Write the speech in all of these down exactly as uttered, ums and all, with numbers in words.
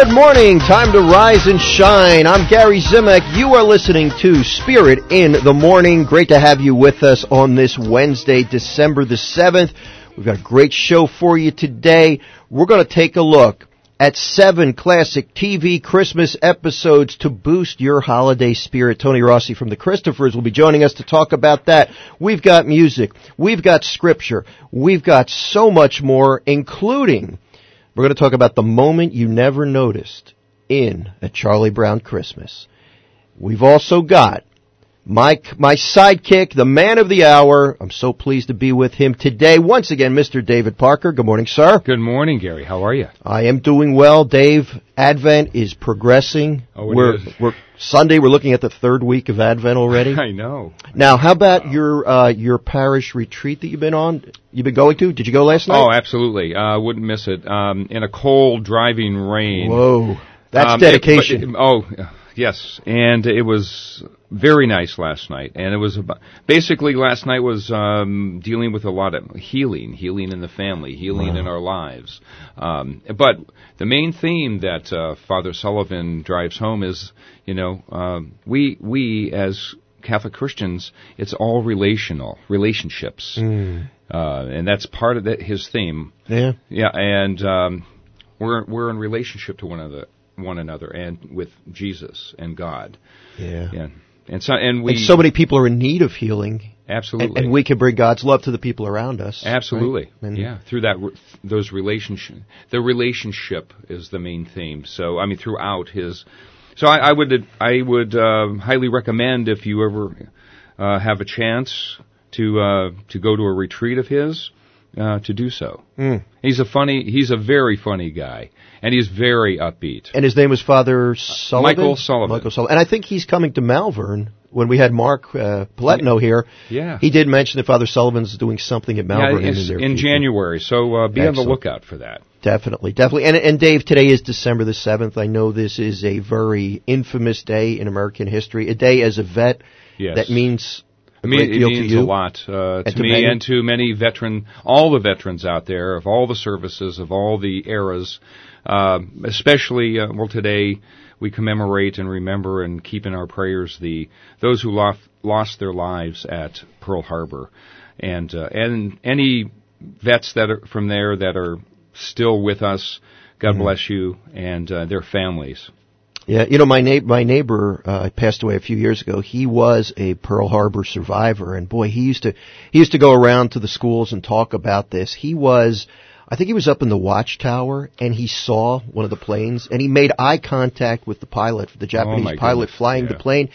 Good morning. Time to rise and shine. I'm Gary Zimek. You are listening to Spirit in the Morning. Great to have you with us on this Wednesday, December the seventh. We've got a great show for you today. We're going to take a look at seven classic T V Christmas episodes to boost your holiday spirit. Tony Rossi from the Christophers will be joining us to talk about that. We've got music. We've got scripture. We've got so much more, including we're going to talk about the moment you never noticed in A Charlie Brown Christmas. We've also got my my sidekick, the man of the hour. I'm so pleased to be with him today. Once again, Mister David Parker. Good morning, sir. Good morning, Gary. How are you? I am doing well, Dave. Advent is progressing. Oh, it we're, is. We're Sunday. We're looking at the third week of Advent already. I know. Now, how about your uh, your parish retreat that you've been on? You've been going to? Did you go last night? Oh, absolutely. I uh, wouldn't miss it. Um, in a cold, driving rain. Whoa, that's um, dedication. It, but, oh, yes, and it was very nice last night, and it was about, basically last night was um, dealing with a lot of healing, healing in the family, healing wow. in our lives. Um, but the main theme that uh, Father Sullivan drives home is, you know, um, we we as Catholic Christians, it's all relational, relationships, mm. uh, and that's part of the, his theme. Yeah, yeah, and um, we're we're in relationship to one another, one another, and with Jesus and God. Yeah. Yeah. And so, and we, and so many people are in need of healing. Absolutely. And, and we can bring God's love to the people around us. Absolutely. Right? And yeah. Through that, those relationship, the relationship is the main theme. So, I mean, throughout his, so I, I would, I would uh, highly recommend if you ever uh, have a chance to uh, to go to a retreat of his, uh, to do so. Mm. He's a funny, he's a very funny guy. And he's very upbeat. And his name was Father Sullivan? Michael Sullivan. Michael Sullivan. And I think he's coming to Malvern. When we had Mark uh, Paletno here, yeah. he did mention that Father Sullivan's doing something at Malvern yeah, in, the in January. So uh, be Excellent. on the lookout for that. Definitely, definitely. And, and Dave, today is December the seventh. I know this is a very infamous day in American history. A day as a vet yes. that means a I mean, great it deal means to you. a lot uh, to, to me many. and to many veteran, all the veterans out there of all the services, of all the eras. Uh, especially, uh, well, today we commemorate and remember and keep in our prayers the those who lost lost their lives at Pearl Harbor, and uh, and any vets that are from there that are still with us. God mm-hmm. bless you and uh, their families. Yeah, you know, my na- my neighbor uh, passed away a few years ago. He was a Pearl Harbor survivor, and boy, he used to he used to go around to the schools and talk about this. He was. I think he was up in the watchtower, and he saw one of the planes, and he made eye contact with the pilot, the Japanese oh pilot goodness. flying yeah. the plane.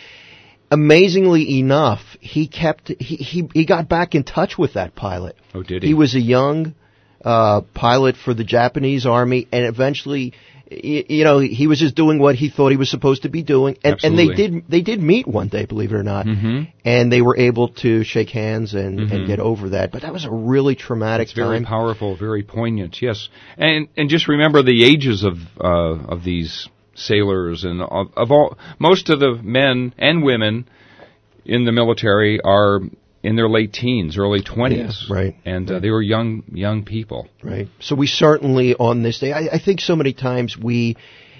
Amazingly enough, he kept he, he he got back in touch with that pilot. Oh, did he? He was a young uh, pilot for the Japanese Army, and eventually, you, you know, he was just doing what he thought he was supposed to be doing, and, and they did they did meet one day, believe it or not, mm-hmm. and they were able to shake hands and, mm-hmm. and get over that. But that was a really traumatic it's very time. powerful, very poignant. Yes, and and just remember the ages of uh, of these sailors, and of, of all most of the men and women in the military are in their late teens, early twenties, yeah, right? And right. Uh, they were young young people, right? So we certainly on this day, I, I think so many times we.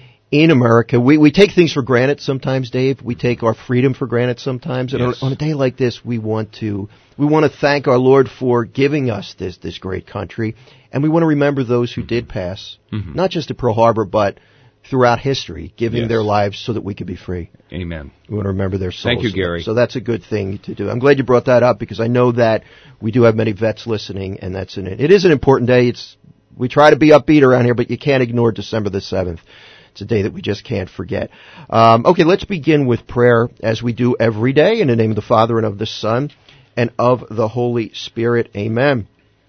In America, we, we take things for granted sometimes, Dave. We take our freedom for granted sometimes. And yes. on, on a day like this, we want to we want to thank our Lord for giving us this this great country, and we want to remember those who did pass, mm-hmm. not just at Pearl Harbor, but throughout history, giving yes. their lives so that we could be free. Amen. We want to remember their souls. Thank you, Gary. So that's a good thing to do. I'm glad you brought that up because I know that we do have many vets listening, and that's an it is an important day. It's we try to be upbeat around here, but you can't ignore December the seventh. It's a day that we just can't forget. Um, okay, let's begin with prayer as we do every day in the name of the Father and of the Son and of the Holy Spirit. Amen.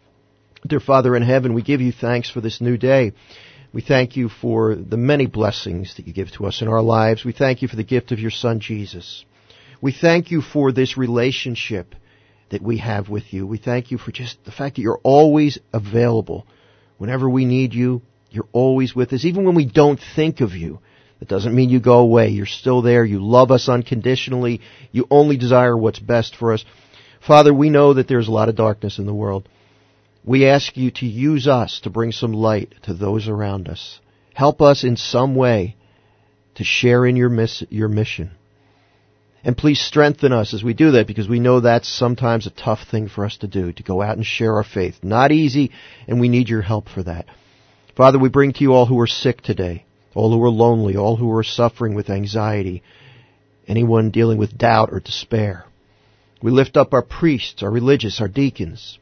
Dear Father in heaven, we give you thanks for this new day. We thank you for the many blessings that you give to us in our lives. We thank you for the gift of your Son, Jesus. We thank you for this relationship that we have with you. We thank you for just the fact that you're always available. Whenever we need you, you're always with us. Even when we don't think of you, that doesn't mean you go away. You're still there. You love us unconditionally. You only desire what's best for us. Father, we know that there's a lot of darkness in the world. We ask you to use us to bring some light to those around us. Help us in some way to share in your miss, your mission. And please strengthen us as we do that, because we know that's sometimes a tough thing for us to do, to go out and share our faith. Not easy, and we need your help for that. Father, we bring to you all who are sick today, all who are lonely, all who are suffering with anxiety, anyone dealing with doubt or despair. We lift up our priests, our religious, our deacons.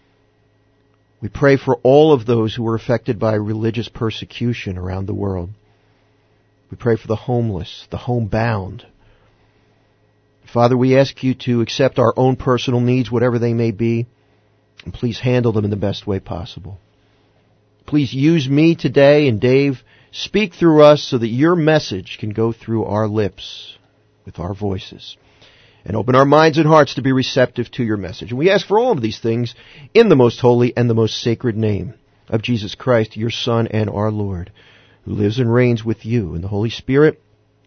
We pray for all of those who were affected by religious persecution around the world. We pray for the homeless, the homebound. Father, we ask you to accept our own personal needs, whatever they may be, and please handle them in the best way possible. Please use me today and Dave. Speak through us so that your message can go through our lips with our voices, and open our minds and hearts to be receptive to your message. And we ask for all of these things in the most holy and the most sacred name of Jesus Christ, your Son and our Lord, who lives and reigns with you in the Holy Spirit,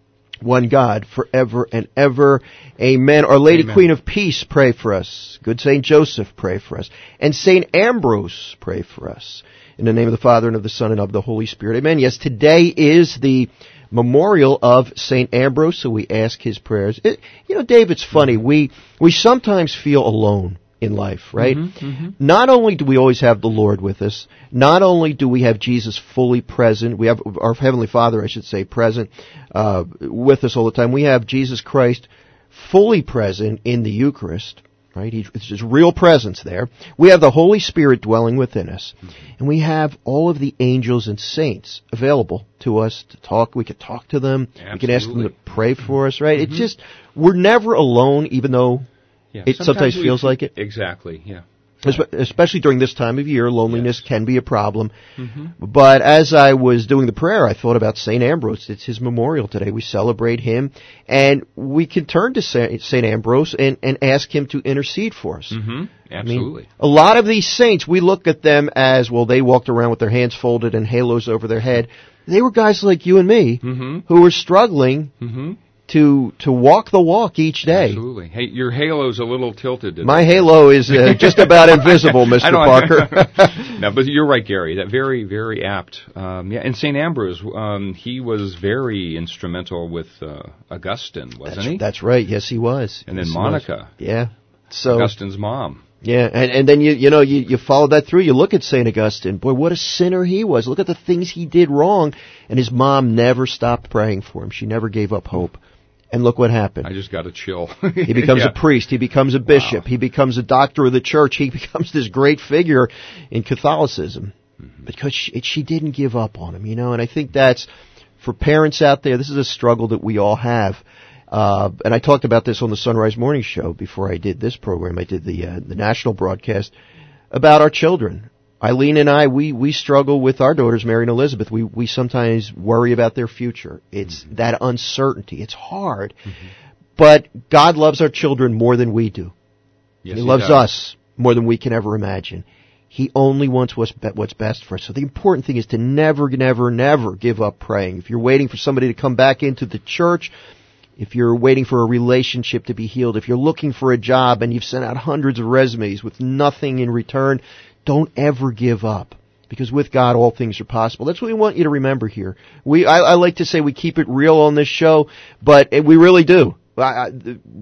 one God, forever and ever. Amen. Our Lady Amen. Queen of Peace, pray for us. Good Saint Joseph, pray for us. And Saint Ambrose, pray for us. In the name of the Father, and of the Son, and of the Holy Spirit. Amen. Yes, today is the memorial of Saint Ambrose, so we ask his prayers. It, you know, Dave, it's funny. We we sometimes feel alone in life, right? Mm-hmm, mm-hmm. Not only do we always have the Lord with us, not only do we have Jesus fully present, we have our Heavenly Father, I should say, present uh, with us all the time. We have Jesus Christ fully present in the Eucharist, right? He, it's his real presence there. We have the Holy Spirit dwelling within us. And we have all of the angels and saints available to us to talk. We can talk to them. Absolutely. We can ask them to pray for us, right? Mm-hmm. It's just, we're never alone, even though Yeah, it sometimes, sometimes feels we, like it. Exactly, yeah. Especially during this time of year, loneliness Yes. can be a problem. Mm-hmm. But as I was doing the prayer, I thought about Saint Ambrose. It's his memorial today. We celebrate him, and we can turn to Saint Ambrose and, and ask him to intercede for us. Mm-hmm. Absolutely. I mean, a lot of these saints, we look at them as, well, they walked around with their hands folded and halos over their head. They were guys like you and me mm-hmm. who were struggling mm-hmm. to to walk the walk each day. Absolutely. Hey, your halo's a little tilted today. My halo is uh, just about invisible, Mister Parker. No, but you're right, Gary. That very, very apt. Um, yeah, and Saint Ambrose, um, he was very instrumental with uh, Augustine, wasn't that's, he? That's right. Yes, he was. And yes, then Monica. Yeah. So Augustine's mom. Yeah, and, and then you you know you, you follow that through. You look at Saint Augustine. Boy, what a sinner he was. Look at the things he did wrong, and his mom never stopped praying for him. She never gave up hope. And look what happened. I just got a chill. He becomes yeah. a priest. He becomes a bishop. Wow. He becomes a doctor of the church. He becomes this great figure in Catholicism mm-hmm. because she, she didn't give up on him, you know. And I think that's, for parents out there, this is a struggle that we all have. Uh, and I talked about this on the Sunrise Morning Show before I did this program. I did the uh, the national broadcast about our children. Eileen and I, we, we struggle with our daughters, Mary and Elizabeth. We, we sometimes worry about their future. It's mm-hmm. that uncertainty. It's hard. Mm-hmm. But God loves our children more than we do. Yes, he, he loves does. us more than we can ever imagine. He only wants what's, be- what's best for us. So the important thing is to never, never, never give up praying. If you're waiting for somebody to come back into the church, if you're waiting for a relationship to be healed, if you're looking for a job and you've sent out hundreds of resumes with nothing in return, don't ever give up, because with God all things are possible. That's what we want you to remember here. We, I, I like to say we keep it real on this show, but we really do. I, I,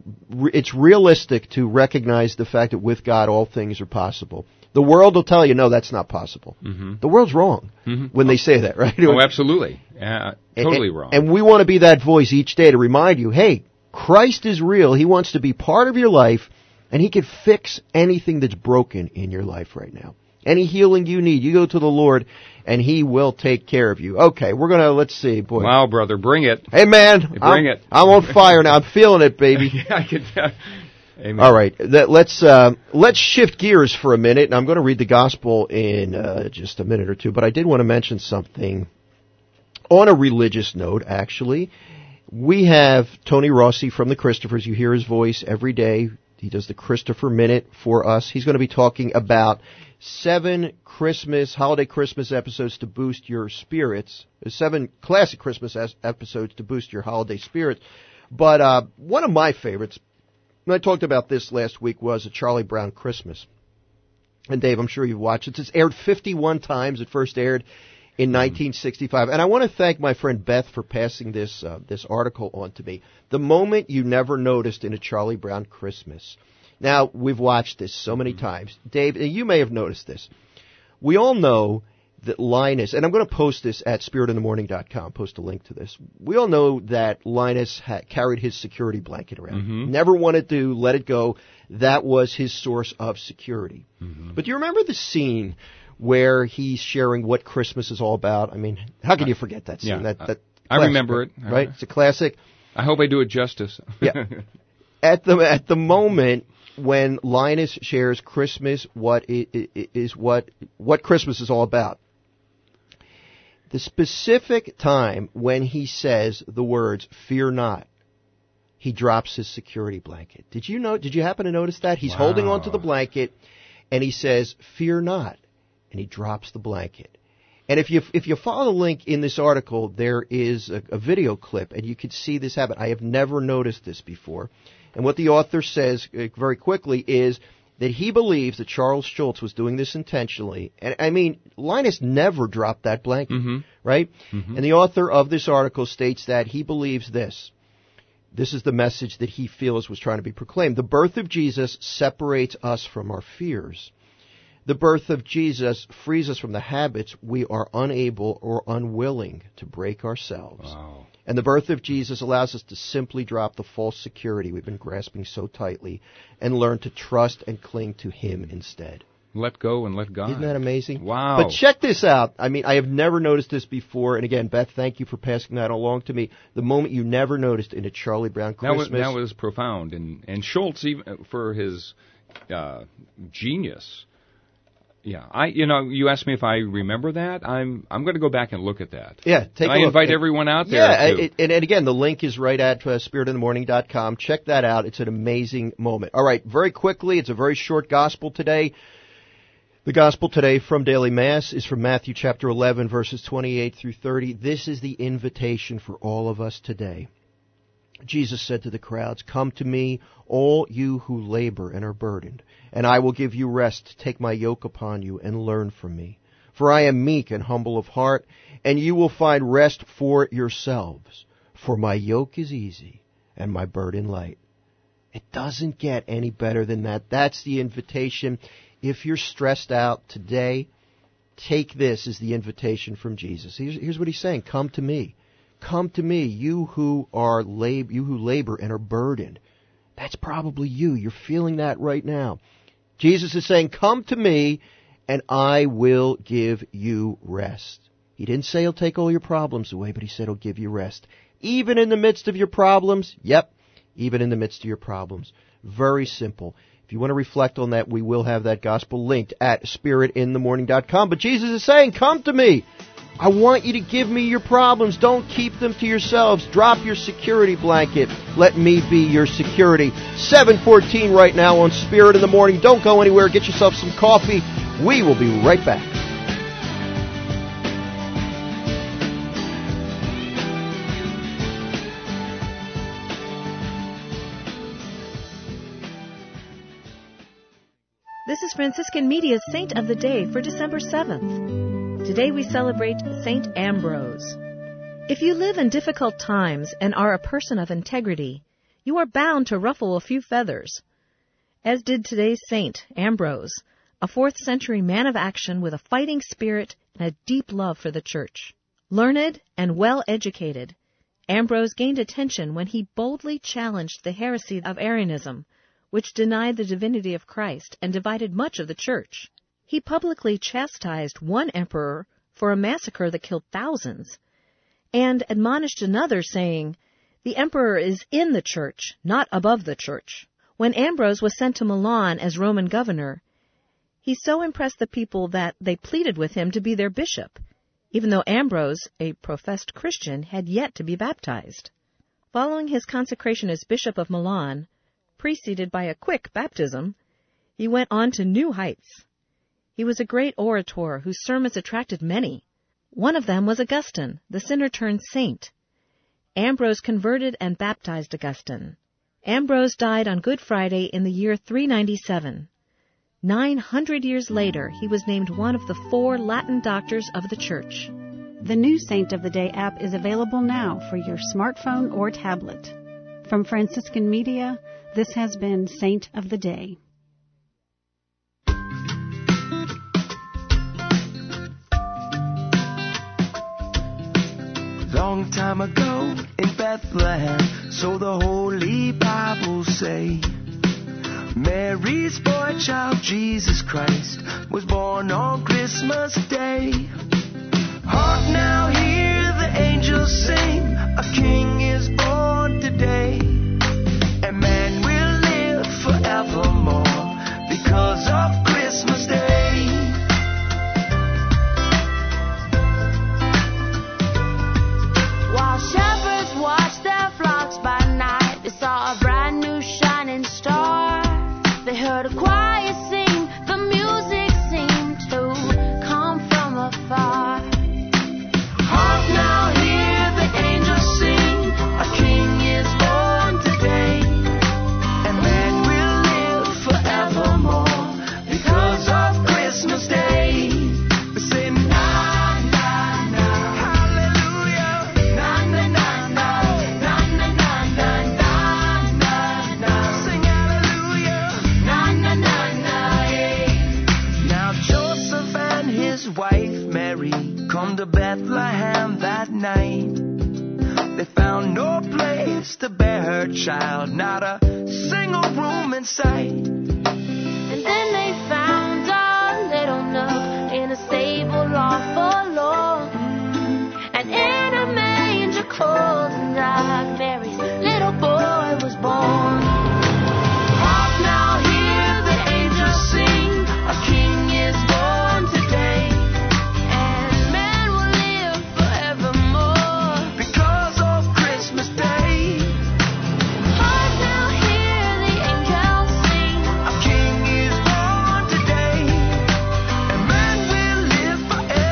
it's realistic to recognize the fact that with God all things are possible. The world will tell you, no, that's not possible. Mm-hmm. The world's wrong mm-hmm. when oh. they say that, right? Oh, absolutely. Uh, totally and, wrong. And we want to be that voice each day to remind you, hey, Christ is real. He wants to be part of your life. And he can fix anything that's broken in your life right now. Any healing you need, you go to the Lord, and he will take care of you. Okay, we're going to, let's see, boy. Wow, brother, bring it. Hey, man. Bring I'm, it. I'm on fire now. I'm feeling it, baby. Yeah, I can tell. Amen. All right, that, let's uh, let's shift gears for a minute, and I'm going to read the gospel in uh, just a minute or two, but I did want to mention something on a religious note, actually. We have Tony Rossi from the Christophers. You hear his voice every day. He does the Christopher Minute for us. He's going to be talking about seven Christmas, holiday Christmas episodes to boost your spirits. Seven classic Christmas episodes to boost your holiday spirits. But uh, one of my favorites, and I talked about this last week, was A Charlie Brown Christmas. And Dave, I'm sure you've watched it. It's aired fifty-one times. It first aired in nineteen sixty-five. And I want to thank my friend Beth for passing this uh, this article on to me. The Moment You Never Noticed in a Charlie Brown Christmas. Now, we've watched this so many times. Dave, you may have noticed this. We all know that Linus, and I'm going to post this at spirit in the morning dot com, post a link to this. We all know that Linus ha- carried his security blanket around. Mm-hmm. Never wanted to let it go. That was his source of security. Mm-hmm. But do you remember the scene where he's sharing what Christmas is all about? I mean, how can you forget that scene? Yeah, that, that I classic, remember it. Right? It's a classic. I hope I do it justice. Yeah. At the at the moment when Linus shares Christmas, what is what what Christmas is all about. The specific time when he says the words "Fear not," he drops his security blanket. Did you know? Did you happen to notice that? He's Wow. holding onto the blanket, and he says "Fear not," and he drops the blanket. And if you if you follow the link in this article, there is a, a video clip, and you can see this happen. I have never noticed this before. And what the author says uh, very quickly is that he believes that Charles Schulz was doing this intentionally. And I mean, Linus never dropped that blanket, Mm-hmm. right? Mm-hmm. And the author of this article states that he believes this. This is the message that he feels was trying to be proclaimed. The birth of Jesus separates us from our fears. The birth of Jesus frees us from the habits we are unable or unwilling to break ourselves. Wow. And the birth of Jesus allows us to simply drop the false security we've been grasping so tightly and learn to trust and cling to Him instead. Let go and let God. Isn't that amazing? Wow. But check this out. I mean, I have never noticed this before. And again, Beth, thank you for passing that along to me. The moment you never noticed in a Charlie Brown Christmas. That was, that was profound. And, and Schulz, even for his uh, genius. Yeah, I you know you asked me if I remember that. I'm I'm going to go back and look at that. Yeah, take and a I look. invite and, everyone out there. Yeah, to. it, and, and again, the link is right at uh, spirit in the morning dot com. Check that out. It's an amazing moment. All right, very quickly, it's a very short gospel today. The gospel today from Daily Mass is from Matthew chapter eleven, verses twenty-eight through thirty. This is the invitation for all of us today. Jesus said to the crowds, "Come to me, all you who labor and are burdened, and I will give you rest. Take my yoke upon you and learn from me. For I am meek and humble of heart, and you will find rest for yourselves. For my yoke is easy and my burden light." It doesn't get any better than that. That's the invitation. If you're stressed out today, take this as the invitation from Jesus. Here's, here's what he's saying. Come to me. Come to me, you who are lab- you who labor and are burdened. That's probably you. You're feeling that right now. Jesus is saying, come to me, and I will give you rest. He didn't say he'll take all your problems away, but he said he'll give you rest. Even in the midst of your problems, yep, even in the midst of your problems. Very simple. If you want to reflect on that, we will have that gospel linked at spirit in the morning dot com. But Jesus is saying, come to me. I want you to give me your problems. Don't keep them to yourselves. Drop your security blanket. Let me be your security. seven fourteen right now on Spirit in the Morning. Don't go anywhere. Get yourself some coffee. We will be right back. This is Franciscan Media's Saint of the Day for December seventh. Today we celebrate Saint Ambrose. If you live in difficult times and are a person of integrity, you are bound to ruffle a few feathers. As did today's Saint Ambrose, a fourth century man of action with a fighting spirit and a deep love for the Church. Learned and well educated, Ambrose gained attention when he boldly challenged the heresy of Arianism, which denied the divinity of Christ and divided much of the Church. He publicly chastised one emperor for a massacre that killed thousands, and admonished another, saying, "The emperor is in the Church, not above the Church." When Ambrose was sent to Milan as Roman governor, he so impressed the people that they pleaded with him to be their bishop, even though Ambrose, a professed Christian, had yet to be baptized. Following his consecration as Bishop of Milan, preceded by a quick baptism, he went on to new heights. He was a great orator whose sermons attracted many. One of them was Augustine, the sinner-turned-saint. Ambrose converted and baptized Augustine. Ambrose died on Good Friday in the year three ninety-seven. Nine hundred years later, he was named one of the four Latin doctors of the Church. The new Saint of the Day app is available now for your smartphone or tablet. From Franciscan Media, this has been Saint of the Day. Long time ago in Bethlehem, so the Holy Bible say, Mary's boy child, Jesus Christ, was born on Christmas Day. Hark now, hear the angels sing, a king is born today, and man will live forevermore because of Christmas Day. While shepherds watched their flocks by night, they saw a brand new shining star. They heard a choir sing, the music seemed to come from afar. Hark now, hear the angels sing, a king is born today, and man will live forevermore because of Christmas Day. We say na na na, hallelujah, na na na na, na na na na, na na na, sing hallelujah, na na na na, yeah. Now Joseph and his wife Mary come to Bethlehem that night. They found no place to bear her child, not a single room in sight. And then they found a little nook in a stable all forlorn, and in a manger cold and dark, Mary's little boy was born. Hark now, hear the angels sing, a king is born today, and man will live forevermore Because of Christmas Day, Hark now, hear the angels sing, a king is born today, and man will live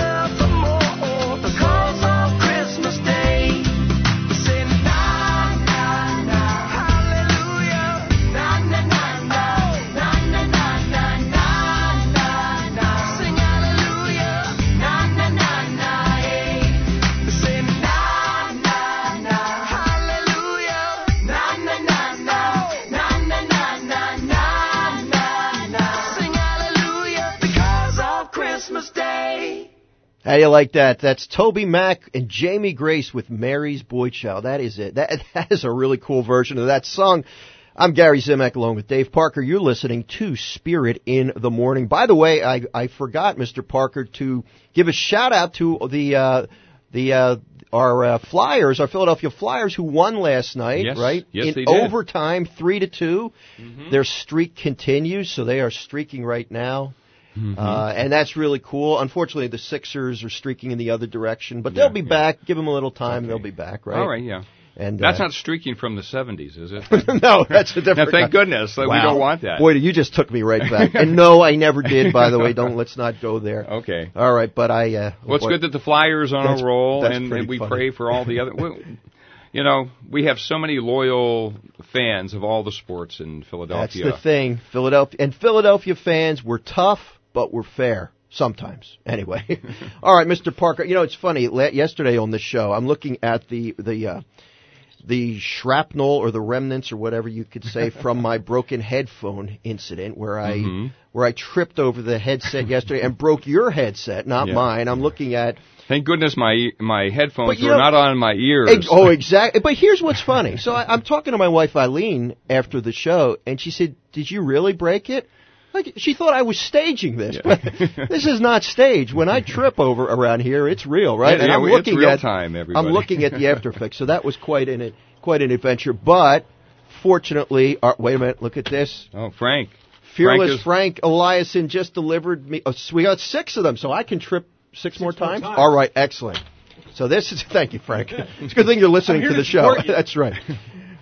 forevermore because of Christmas Day. We say na na na, hallelujah, na na na na, na na na na, na na na, sing hallelujah. na na na na, yeah. We say na na na, hallelujah, Na na na na, na na na na, na na na. sing hallelujah because of Christmas Day. How you like that? That's Toby Mac and Jamie Grace with Mary's Boy Child. That is it. That, that is a really cool version of that song. I'm Gary Zimak along with Dave Parker. You're listening to Spirit in the Morning. By the way, I, I forgot, Mister Parker, to give a shout out to the uh, the uh, our uh, Flyers, our Philadelphia Flyers, who won last night, Yes. right? Yes, in they did. overtime, three to two. Mm-hmm. Their streak continues, so they are streaking right now. Mm-hmm. Uh, and that's really cool. Unfortunately, the Sixers are streaking in the other direction, but Yeah, they'll be yeah. back. Give them a little time, Okay. they'll be back, right? All right, yeah. And That's uh, not streaking from the seventies, is it? no, that's a different. Now, thank goodness that we Wow. don't want that. Boy, you just took me right back. And no, I never did. By the way, don't let's not go there. Okay. All right, but I. Uh, Well, it's boy, good that the Flyers on That's- a roll, that's and, pretty and we funny. pray for all the other. Well, you know, we have so many loyal fans of all the sports in that's Philadelphia. the thing, Philadelphia and Philadelphia fans. We're tough, but we're fair. Sometimes, anyway. All right, Mister Parker. You know, it's funny. La- yesterday on the show, I'm looking at the the uh, the shrapnel or the remnants or whatever you could say from my broken headphone incident, where I Mhm. where I tripped over the headset yesterday and broke your headset, not Yeah. mine. I'm looking at. Thank goodness my my headphones But you were know- not on my ears. Ex- oh, exactly. But here's what's funny. So I, I'm talking to my wife Eileen after the show, and she said, "Did you really break it?" Like she thought I was staging this, Yeah. but this is not staged. When I trip over around here, it's real, right? Yeah, and yeah, I'm it's looking real at time, everybody. I'm looking at the after effects. So that was quite an quite an adventure. But fortunately, uh, wait a minute, look at this. Oh, Frank. Fearless Frank Frank, Eliason just delivered me. Oh, we got six of them, so I can trip six, more, more times? times. All right, excellent. So this is thank you, Frank. It's a good thing you're listening I'm here to the to show. support you. That's right.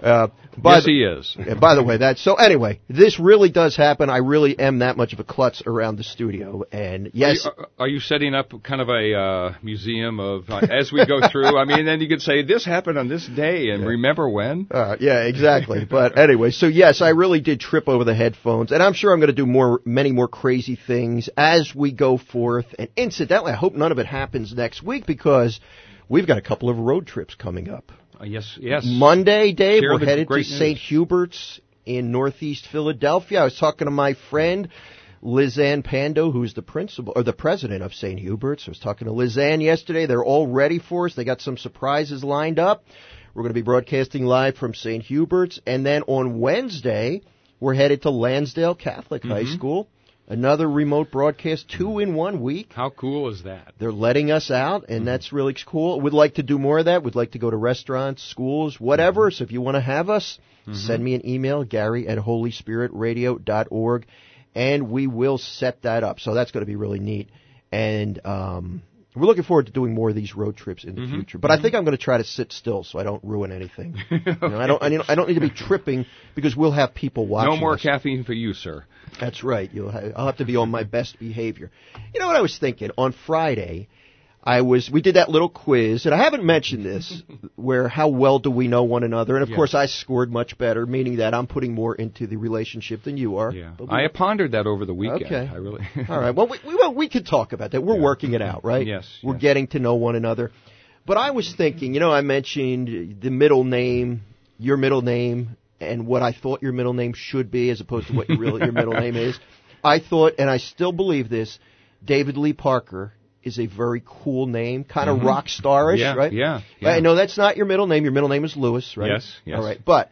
Uh, by yes, the, he is. And by the way, that so anyway, this really does happen. I really am that much of a klutz around the studio, and yes, Are you, are you setting up kind of a uh, museum of uh, as we go through? I mean, then you could say this happened on this day, and yeah. remember when? Uh, yeah, exactly. But anyway, so yes, I really did trip over the headphones, and I'm sure I'm going to do more, many more crazy things as we go forth. And incidentally, I hope none of it happens next week because we've got a couple of road trips coming up. Uh, yes, yes. Monday, Dave, Share we're the headed to great Saint news. Hubert's in Northeast Philadelphia. I was talking to my friend Lizanne Pando, who's the principal or the president of Saint Hubert's. I was talking to Lizanne yesterday. They're all ready for us. They got some surprises lined up. We're going to be broadcasting live from Saint Hubert's, and then on Wednesday we're headed to Lansdale Catholic mm-hmm. High School. Another remote broadcast, two in one week. How cool is that? They're letting us out, and mm-hmm. that's really cool. We'd like to do more of that. We'd like to go to restaurants, schools, whatever. Mm-hmm. So if you want to have us, mm-hmm. send me an email, Gary at holy spirit radio dot org, and we will set that up. So that's going to be really neat. And um, we're looking forward to doing more of these road trips in the mm-hmm. future. But mm-hmm. I think I'm going to try to sit still so I don't ruin anything. okay. you know, I don't. I, you know, I don't need to be tripping because we'll have people watching. No more us. caffeine for you, sir. That's right. You'll have, I'll have to be on my best behavior. You know what I was thinking? On Friday, I was. We did that little quiz, and I haven't mentioned this, where how well do we know one another? And of yeah. course, I scored much better, meaning that I'm putting more into the relationship than you are. Yeah. We, I pondered that over the weekend. Okay. I really. All right. Well, we, we well, we could talk about that. We're yeah. working it out, right? Yes. We're yes. getting to know one another. But I was thinking, you know, I mentioned the middle name, your middle name, and what I thought your middle name should be, as opposed to what your real your middle name is. I thought, and I still believe this, David Lee Parker is a very cool name, kind of mm-hmm. rock starish, yeah, right? Yeah, yeah. I know that's not your middle name. Your middle name is Lewis, right? Yes, yes. All right, but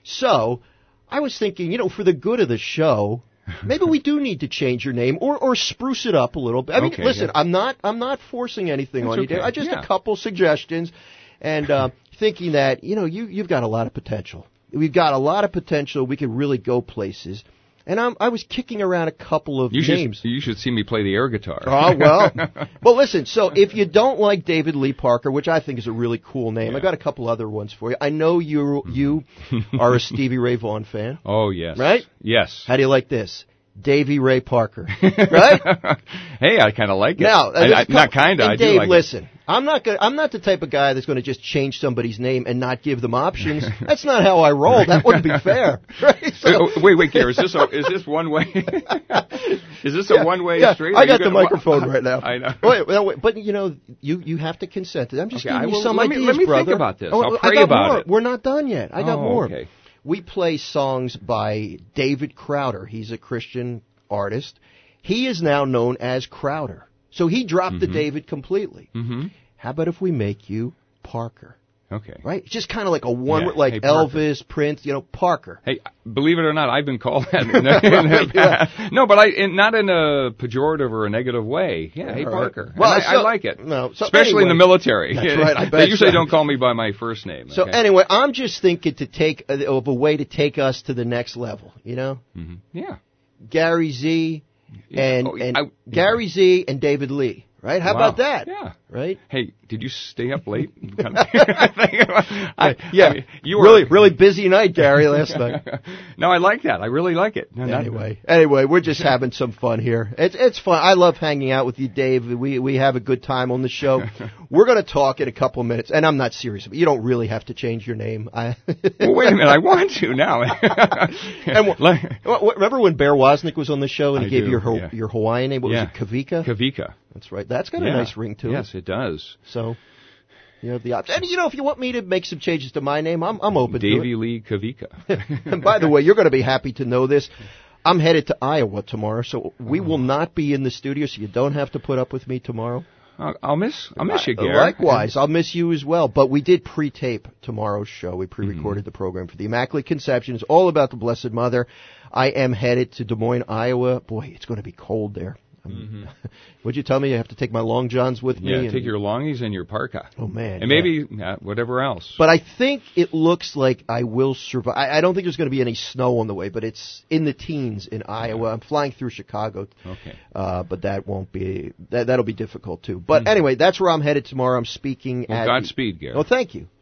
so I was thinking, you know, for the good of the show, maybe we do need to change your name or or spruce it up a little bit. I mean, okay, listen, yeah. I'm not I'm not forcing anything that's on you, okay. Dave. I just yeah. a couple suggestions, and uh, thinking that you know you you've got a lot of potential. We've got a lot of potential. We could really go places. And I'm, I was kicking around a couple of you names. Should, you should see me play the air guitar. Oh, well. Well, listen, so if you don't like David Lee Parker, which I think is a really cool name, yeah. I got a couple other ones for you. I know you you are a Stevie Ray Vaughan fan. Oh, yes. Right? Yes. How do you like this? Davy Ray Parker. Right? Hey, I kind of like it. Now, I, I, not kind of, I Dave, do like listen, it. I'm not gonna, I'm not the type of guy that's going to just change somebody's name and not give them options. That's not how I roll. That wouldn't be fair. Right? So, wait, wait, wait, Gary, is this a, is this one way? Is this a yeah, one way yeah, street? I got gonna, the microphone right now. I know. Wait, wait, wait, but you know, you you have to consent. I'm just okay, giving I will, you some let ideas, me, let me brother. think about this. Oh, I'll I pray got about more. it. We're not done yet. I got oh, more. Okay. We play songs by David Crowder. He's a Christian artist. He is now known as Crowder. So he dropped mm-hmm. the David completely. Mm-hmm. How about if we make you Parker? Okay. Right? It's just kind of like a one, yeah. like hey, Elvis, Prince, you know, Parker. Hey, believe it or not, I've been called that. In the, in the yeah. No, but I in, not in a pejorative or a negative way. Yeah, hey, right. Parker. Well, I, so, I like it. No, so especially anyway, in the military. That's right. I bet they usually so. don't call me by my first name. So okay. anyway, I'm just thinking to take uh, of a way to take us to the next level. You know? Mm-hmm. Yeah. Gary Z. Yeah. And, oh, and I, Gary Z and David Lee, right? How wow. about that? Yeah. Right? Hey, did you stay up late? I, yeah. I mean, you were really, really busy night, Gary, last night. No, I like that. I really like it. No, anyway, not... anyway, we're just having some fun here. It's it's fun. I love hanging out with you, Dave. We we have a good time on the show. We're going to talk in a couple of minutes, and I'm not serious. But you don't really have to change your name. I well, wait a minute. I want to now. and w- remember when Bear Wozniak was on the show and he I gave do, you your yeah. your Hawaiian name? What yeah. was it? Kavika. Kavika. That's right. That's got yeah. a nice ring to yes, it. Yes, it does. So, you know, the option. And, you know, if you want me to make some changes to my name, I'm I'm open Davy to it. Lee Kavika. And by the way, you're going to be happy to know this. I'm headed to Iowa tomorrow, so we will not be in the studio, so you don't have to put up with me tomorrow. I'll, I'll miss I'll miss you, Gary. Likewise, I'll miss you as well. But we did pre-tape tomorrow's show. We pre-recorded mm-hmm. the program for the Immaculate Conception. It's all about the Blessed Mother. I am headed to Des Moines, Iowa. Boy, it's going to be cold there. Mm-hmm. Would you tell me I have to take my long johns with me? Yeah, and, take your longies and your parka. Oh, man. And maybe yeah, whatever else. But I think it looks like I will survive. I, I don't think there's going to be any snow on the way, but it's in the teens in Iowa. I'm flying through Chicago. Okay. Uh, but that won't be, that, that'll be difficult too. But mm-hmm. anyway, that's where I'm headed tomorrow. I'm speaking well, at... Godspeed, Gary. Oh, thank you.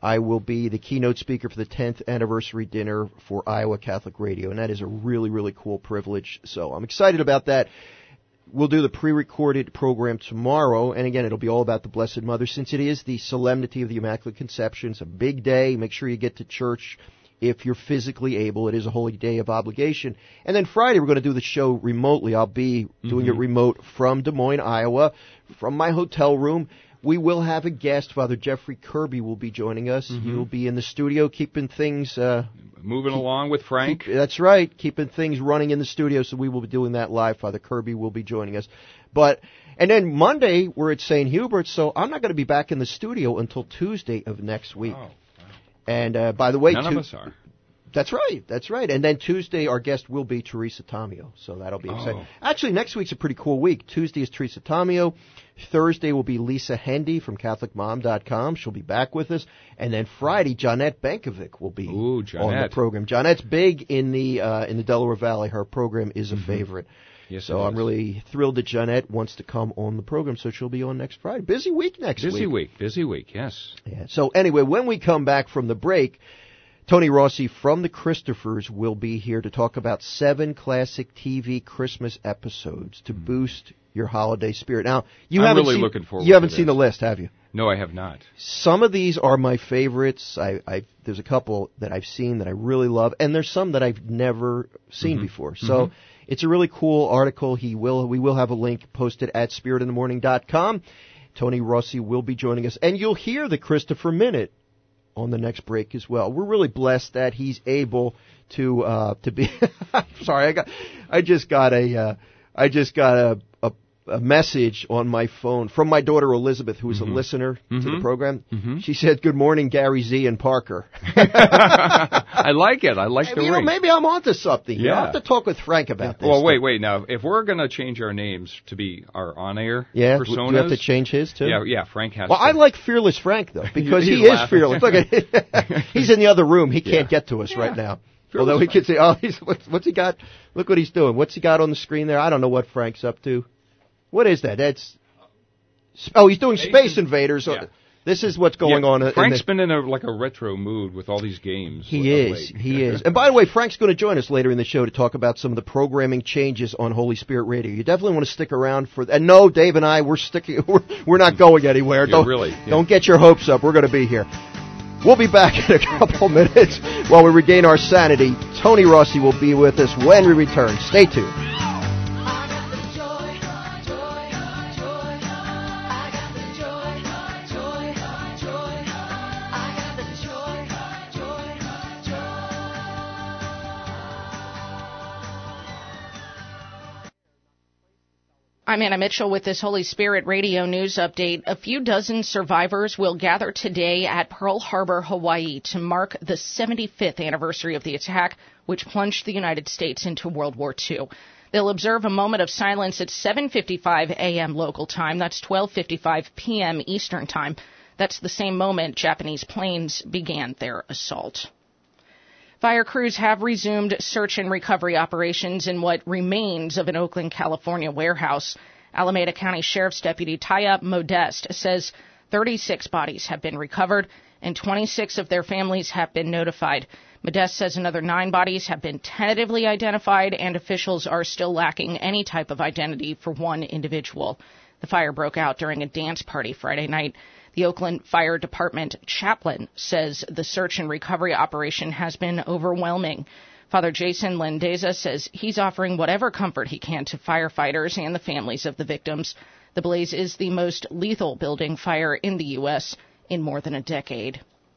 I will be the keynote speaker for the tenth anniversary dinner for Iowa Catholic Radio, and that is a really, really cool privilege. So I'm excited about that. We'll do the pre-recorded program tomorrow, and again, it'll be all about the Blessed Mother, since it is the Solemnity of the Immaculate Conception. It's a big day. Make sure you get to church if you're physically able. It is a holy day of obligation. And then Friday, we're going to do the show remotely. I'll be doing mm-hmm. it remote from Des Moines, Iowa, from my hotel room. We will have a guest. Father Jeffrey Kirby will be joining us. Mm-hmm. He will be in the studio keeping things... Uh, Moving keep, along with Frank. Keep, that's right. Keeping things running in the studio, so we will be doing that live. Father Kirby will be joining us. But And then Monday, we're at Saint Hubert's, so I'm not going to be back in the studio until Tuesday of next week. Oh. And uh, by the way... None tu- of us are. That's right, that's right. And then Tuesday, our guest will be Teresa Tomeo, so that'll be exciting. Oh. Actually, next week's a pretty cool week. Tuesday is Teresa Tomeo. Thursday will be Lisa Hendy from Catholic Mom dot com. She'll be back with us. And then Friday, Jonette Benkovic will be Ooh, on the program. Jonette's big in the uh, in the Delaware Valley. Her program is a mm-hmm. favorite. Yes, so I'm really thrilled that Jonette wants to come on the program, so she'll be on next Friday. Busy week next busy week. Busy week, busy week, yes. Yeah. So anyway, when we come back from the break, Tony Rossi from the Christophers will be here to talk about seven classic T V Christmas episodes to mm. boost your holiday spirit. Now, you I'm haven't really seen, looking forward you haven't to seen this. the list, have you? No, I have not. Some of these are my favorites. I, I there's a couple that I've seen that I really love, and there's some that I've never seen mm-hmm. before. So mm-hmm. it's a really cool article. He will we will have a link posted at spirit in the morning dot com. Tony Rossi will be joining us, and you'll hear the Christopher Minute on the next break as well. We're really blessed that he's able to uh, to be. I'm sorry, I got I just got a uh, I just got a, a a message on my phone from my daughter Elizabeth, who is mm-hmm. a listener mm-hmm. to the program. Mm-hmm. She said, "Good morning, Gary Z and Parker." I like it. I like maybe, the you know, ring. Maybe I'm onto something. Yeah. I'll have to talk with Frank about this. Well, wait, wait. Now, if we're going to change our names to be our on-air yeah, personas, do you have to change his too? Yeah, yeah. Frank has. Well, to. I like Fearless Frank though, because he laughing. is fearless. Look at he's in the other room. He can't yeah. get to us yeah. right now. Fearless Although he Frank. can say, "Oh, he's, what's, what's he got? Look what he's doing. What's he got on the screen there? I don't know what Frank's up to. What is that? That's oh, he's doing Space Invaders. Yeah. This is what's going yeah, on. Frank's the, been in a like a retro mood with all these games. He is. He is. And by the way, Frank's going to join us later in the show to talk about some of the programming changes on Holy Spirit Radio. You definitely want to stick around for. And no, Dave and I, we're sticking. We're, we're not going anywhere. Yeah, don't really. Yeah. Don't get your hopes up. We're going to be here. We'll be back in a couple minutes while we regain our sanity. Tony Rossi will be with us when we return. Stay tuned. I'm Anna Mitchell with this Holy Spirit Radio News update. A few dozen survivors will gather today at Pearl Harbor, Hawaii, to mark the seventy-fifth anniversary of the attack, which plunged the United States into World War Two. They'll observe a moment of silence at seven fifty-five a.m. local time. That's twelve fifty-five p.m. Eastern time. That's the same moment Japanese planes began their assault. Fire crews have resumed search and recovery operations in what remains of an Oakland, California warehouse. Alameda County Sheriff's Deputy Taya Modeste says thirty-six bodies have been recovered and twenty-six of their families have been notified. Modeste says another nine bodies have been tentatively identified and officials are still lacking any type of identity for one individual. The fire broke out during a dance party Friday night. The Oakland Fire Department chaplain says the search and recovery operation has been overwhelming. Father Jason Lendeza says he's offering whatever comfort he can to firefighters and the families of the victims. The blaze is the most lethal building fire in the U S in more than a decade.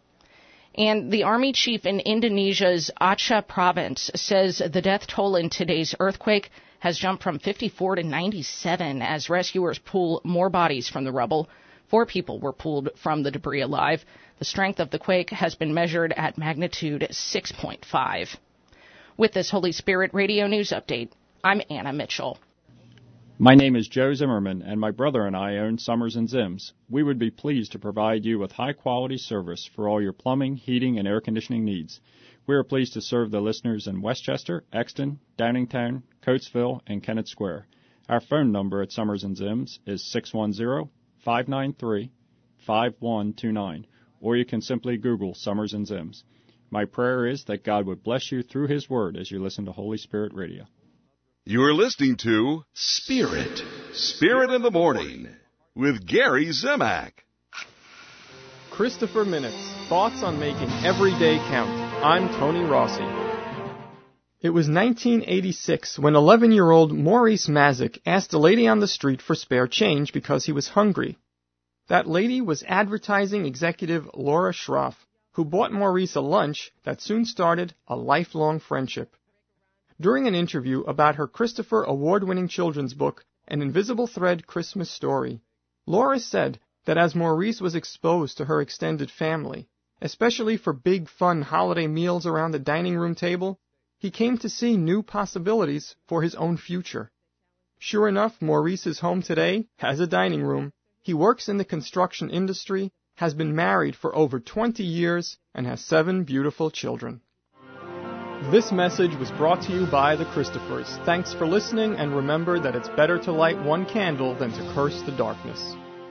And the army chief in Indonesia's Aceh province says the death toll in today's earthquake has jumped from fifty-four to ninety-seven as rescuers pull more bodies from the rubble. Four people were pulled from the debris alive. The strength of the quake has been measured at magnitude six point five. With this Holy Spirit Radio News update, I'm Anna Mitchell. My name is Joe Zimmerman, and my brother and I own Summers and Zims. We would be pleased to provide you with high-quality service for all your plumbing, heating, and air conditioning needs. We are pleased to serve the listeners in Westchester, Exton, Downingtown, Coatesville, and Kennett Square. Our phone number at Summers and Zims is six one zero, five nine three, five one two nine, or you can simply Google Summers and Zims. My prayer is that God would bless you through His Word as you listen to Holy Spirit Radio. You're listening to Spirit, Spirit in the Morning, with Gary Zimak. Christopher Minutes, thoughts on making every day count. I'm Tony Rossi. It was nineteen eighty-six when eleven-year-old Maurice Mazik asked a lady on the street for spare change because he was hungry. That lady was advertising executive Laura Schroff, who bought Maurice a lunch that soon started a lifelong friendship. During an interview about her Christopher Award-winning children's book, An Invisible Thread Christmas Story, Laura said that as Maurice was exposed to her extended family, especially for big fun holiday meals around the dining room table, he came to see new possibilities for his own future. Sure enough, Maurice's home today has a dining room. He works in the construction industry, has been married for over twenty years, and has seven beautiful children. This message was brought to you by the Christophers. Thanks for listening, and remember that it's better to light one candle than to curse the darkness.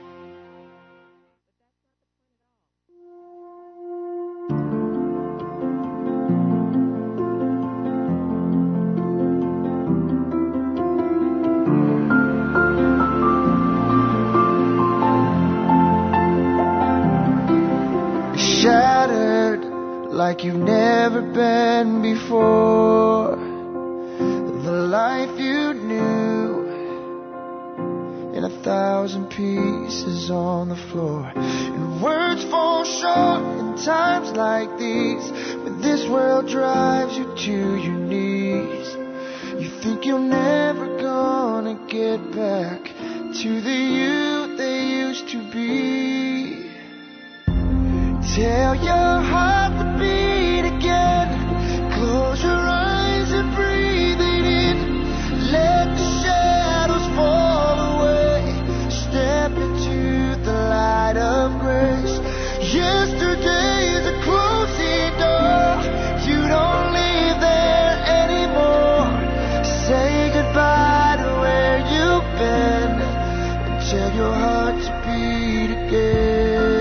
Like you've never been before. The life you knew in a thousand pieces on the floor. And words fall short in times like these, when this world drives you to your knees. You think you're never gonna get back to the you they used to be. Tell your heart to beat again. Close your eyes and breathe it in. Let the shadows fall away. Step into the light of grace. Yesterday's a closing door. You don't live there anymore. Say goodbye to where you've been, and tell your heart to beat again.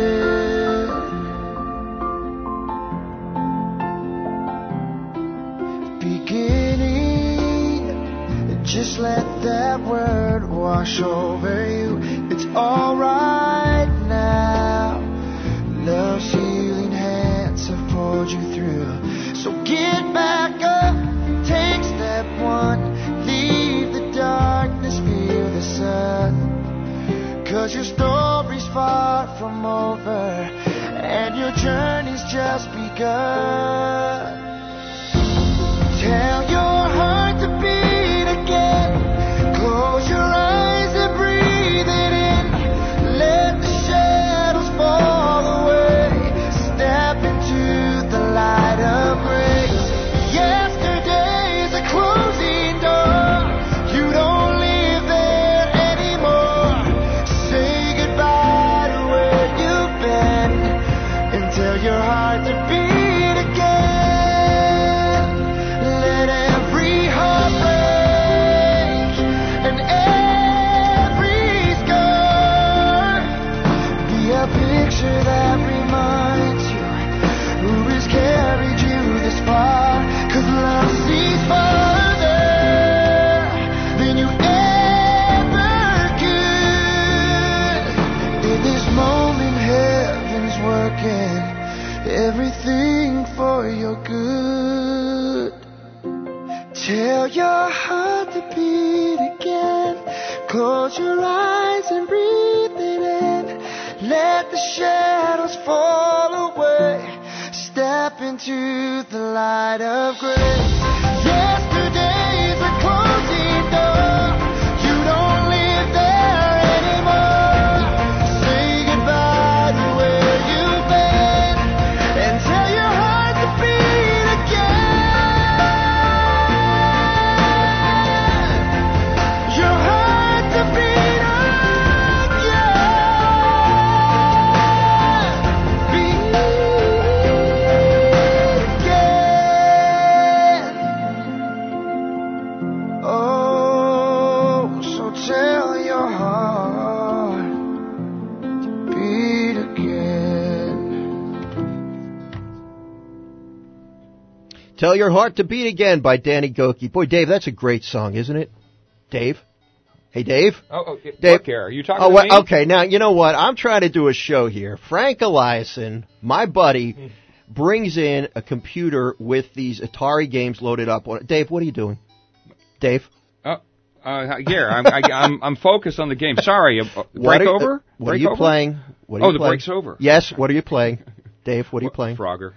Just let that word wash over you. It's alright now. Love's healing hands have pulled you through. So get back up, take step one. Leave the darkness, feel the sun. Cause your story's far from over, and your journey's just begun. Tell your heart to beat again. Close your eyes and breathe it in. Let the shadows fall away. Step into the light of grace. Yesterday's a closing door. You don't live there anymore. Say goodbye to where you've been, and tell your heart to beat. That reminds you who has carried you this far. Cause love sees farther than you ever could. In this moment heaven's working everything for your good. Tell your heart to beat again. Close your eyes and breathe it in. Let the shadows fall away. Step into the light of grace. Yesterday's a closing door. You don't live there anymore. Say goodbye to where you've been, and tell your heart to beat again. Your heart to beat. Tell Your Heart to Beat Again by Danny Goki. Boy, Dave, that's a great song, isn't it? Dave? Hey, Dave? Oh, oh Dave. Look here. Are you talking oh, to well, me? Okay, now, you know what? I'm trying to do a show here. Frank Eliason, my buddy, brings in a computer with these Atari games loaded up on it. Dave, what are you doing? Dave? Oh, uh, here, I'm, I, I'm, I'm focused on the game. Sorry. Uh, break are, over? Uh, what break are you over? playing? What are oh, you the playing? break's over. Yes, what are you playing? Dave, what are you playing? Frogger.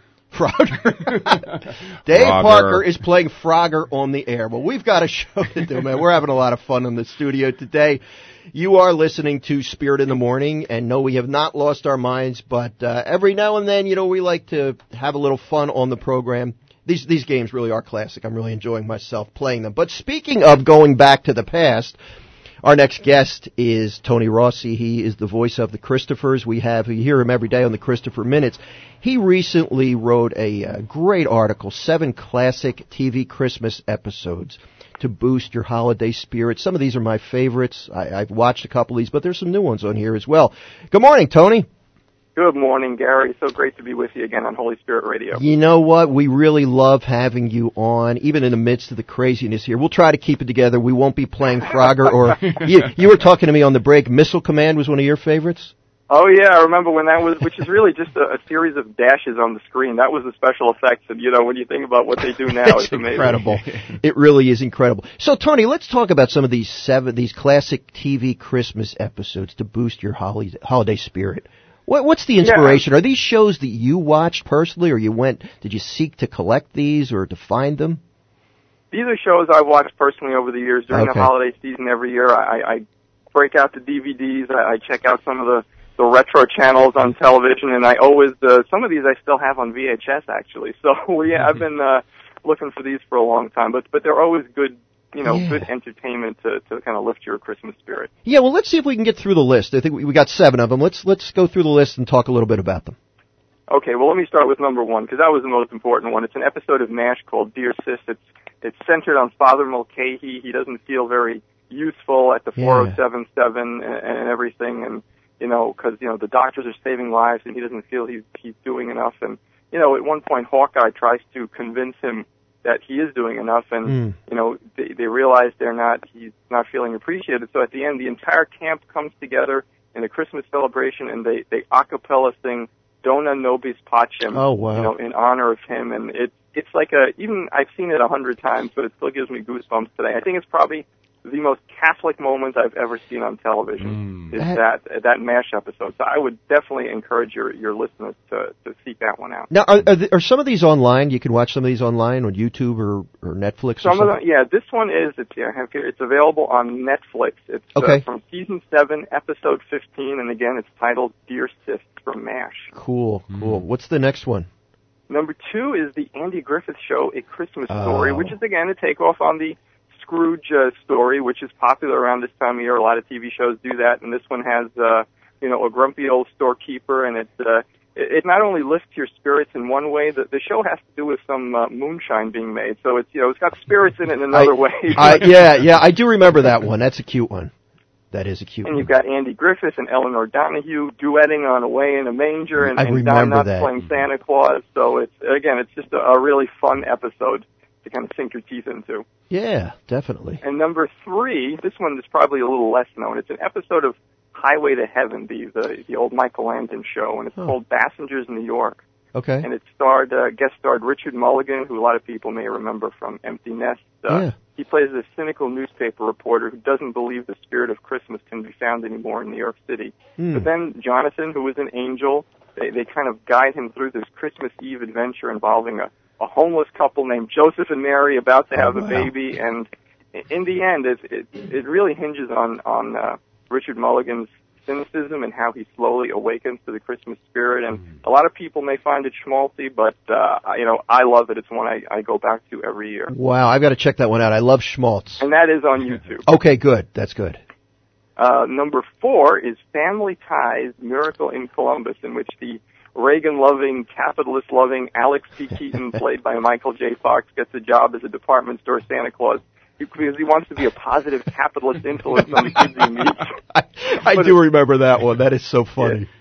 Frogger. Dave Frogger. Parker is playing Frogger on the air. Well, we've got a show to do, man. We're having a lot of fun in the studio today. You are listening to Spirit in the Morning, and no, we have not lost our minds, but uh, every now and then, you know, we like to have a little fun on the program. These these games really are classic. I'm really enjoying myself playing them. But speaking of going back to the past, our next guest is Tony Rossi. He is the voice of the Christophers. We have you hear him every day on the Christopher Minutes. He recently wrote a uh, great article, Seven Classic T V Christmas Episodes to Boost Your Holiday Spirit. Some of these are my favorites. I, I've watched a couple of these, but there's some new ones on here as well. Good morning, Tony. Good morning, Gary. So great to be with you again on Holy Spirit Radio. You know what? We really love having you on, even in the midst of the craziness here. We'll try to keep it together. We won't be playing Frogger or... you, you were talking to me on the break. Missile Command was one of your favorites? Oh, yeah, I remember when that was, which is really just a, a series of dashes on the screen. That was the special effects, and, you know, when you think about what they do now, it's, it's amazing. Incredible. It really is incredible. So, Tony, let's talk about some of these seven, these classic T V Christmas episodes to boost your holiday, holiday spirit. What, what's the inspiration? Yeah. Are these shows that you watched personally, or you went, did you seek to collect these or to find them? These are shows I've watched personally over the years. During okay. the holiday season every year, I, I break out the D V Ds, I, I check out some of the the retro channels on television, and I always, uh, some of these I still have on V H S, actually. So, yeah, I've been uh, looking for these for a long time, but but they're always good, you know, yeah. good entertainment to, to kind of lift your Christmas spirit. Yeah, well, let's see if we can get through the list. I think we, we got seven of them. Let's let's go through the list and talk a little bit about them. Okay, well, let me start with number one, because that was the most important one. It's an episode of MASH called Dear Sis. It's, it's centered on Father Mulcahy. He doesn't feel very useful at the Yeah. four oh seven seven and, and everything, and you know, because, you know, the doctors are saving lives and he doesn't feel he's, he's doing enough. And, you know, at one point Hawkeye tries to convince him that he is doing enough, and, Mm. you know, they, they realize they're not, he's not feeling appreciated. So at the end, the entire camp comes together in a Christmas celebration, and they, they a cappella sing Dona Nobis Pacem, Oh, wow. you know, in honor of him. And it, it's like a, even, I've seen it a hundred times, but it still gives me goosebumps today. I think it's probably the most Catholic moment I've ever seen on television Mm. is that that MASH episode. So I would definitely encourage your, your listeners to, to seek that one out. Now, are, are, th- are some of these online? You can watch some of these online on YouTube or, or Netflix or Some something? of them, yeah. This one is it's yeah, I have here, it's available on Netflix. It's Okay. uh, from season seven, episode fifteen, and again, it's titled Dear Sis from MASH. Cool, cool. What's the next one? Number two is the Andy Griffith Show: A Christmas Oh. Story, which is again a takeoff on the Scrooge uh, story, which is popular around this time of year. A lot of T V shows do that, and this one has, uh, you know, a grumpy old storekeeper, and it, uh, it, it not only lifts your spirits in one way, the, the show has to do with some uh, moonshine being made, so it's, you know, it's got spirits in it in another I, way. I, yeah, yeah, I do remember that one. That's a cute one. That is a cute And one. you've got Andy Griffith and Eleanor Donahue duetting on Away in a Manger, and, I and Don remember Knotts that. playing Santa Claus, so it's, again, it's just a, a really fun episode to kind of sink your teeth into. Yeah, definitely. And number three, this one is probably a little less known. It's an episode of Highway to Heaven, the the, the old Michael Landon show, and it's Oh. called Passengers in New York. Okay. And it starred, uh, guest starred Richard Mulligan, who a lot of people may remember from Empty Nest. Uh, Yeah. He plays a cynical newspaper reporter who doesn't believe the spirit of Christmas can be found anymore in New York City. Hmm. But then Jonathan, who is an angel, they, they kind of guide him through this Christmas Eve adventure involving a, a homeless couple named Joseph and Mary about to have Oh, a wow. baby. And in the end, it, it, it really hinges on, on uh, Richard Mulligan's cynicism and how he slowly awakens to the Christmas spirit. And a lot of people may find it schmaltzy, but, uh, you know, I love it. It's one I, I go back to every year. Wow, I've got to check that one out. I love schmaltz. And that is on YouTube. Okay, good. That's good. Uh, number four is Family Ties, Miracle in Columbus, in which the Reagan-loving, capitalist-loving Alex P. Keaton, played by Michael J. Fox, gets a job as a department store Santa Claus because he wants to be a positive capitalist influence on the kids he meets. I, I do remember that one. That is so funny.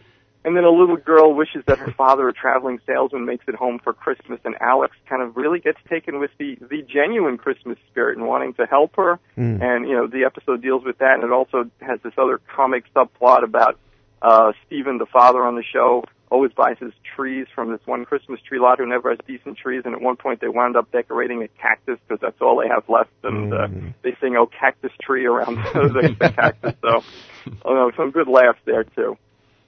And then a little girl wishes that her father, a traveling salesman, makes it home for Christmas, and Alex kind of really gets taken with the, the genuine Christmas spirit and wanting to help her. Mm. And, you know, the episode deals with that, and it also has this other comic subplot about uh, Stephen, the father on the show, always buys his trees from this one Christmas tree lot who never has decent trees, and at one point they wound up decorating a cactus because that's all they have left, and uh, they sing, "Oh, cactus tree," around the, the cactus. So, oh, no, some good laughs there, too.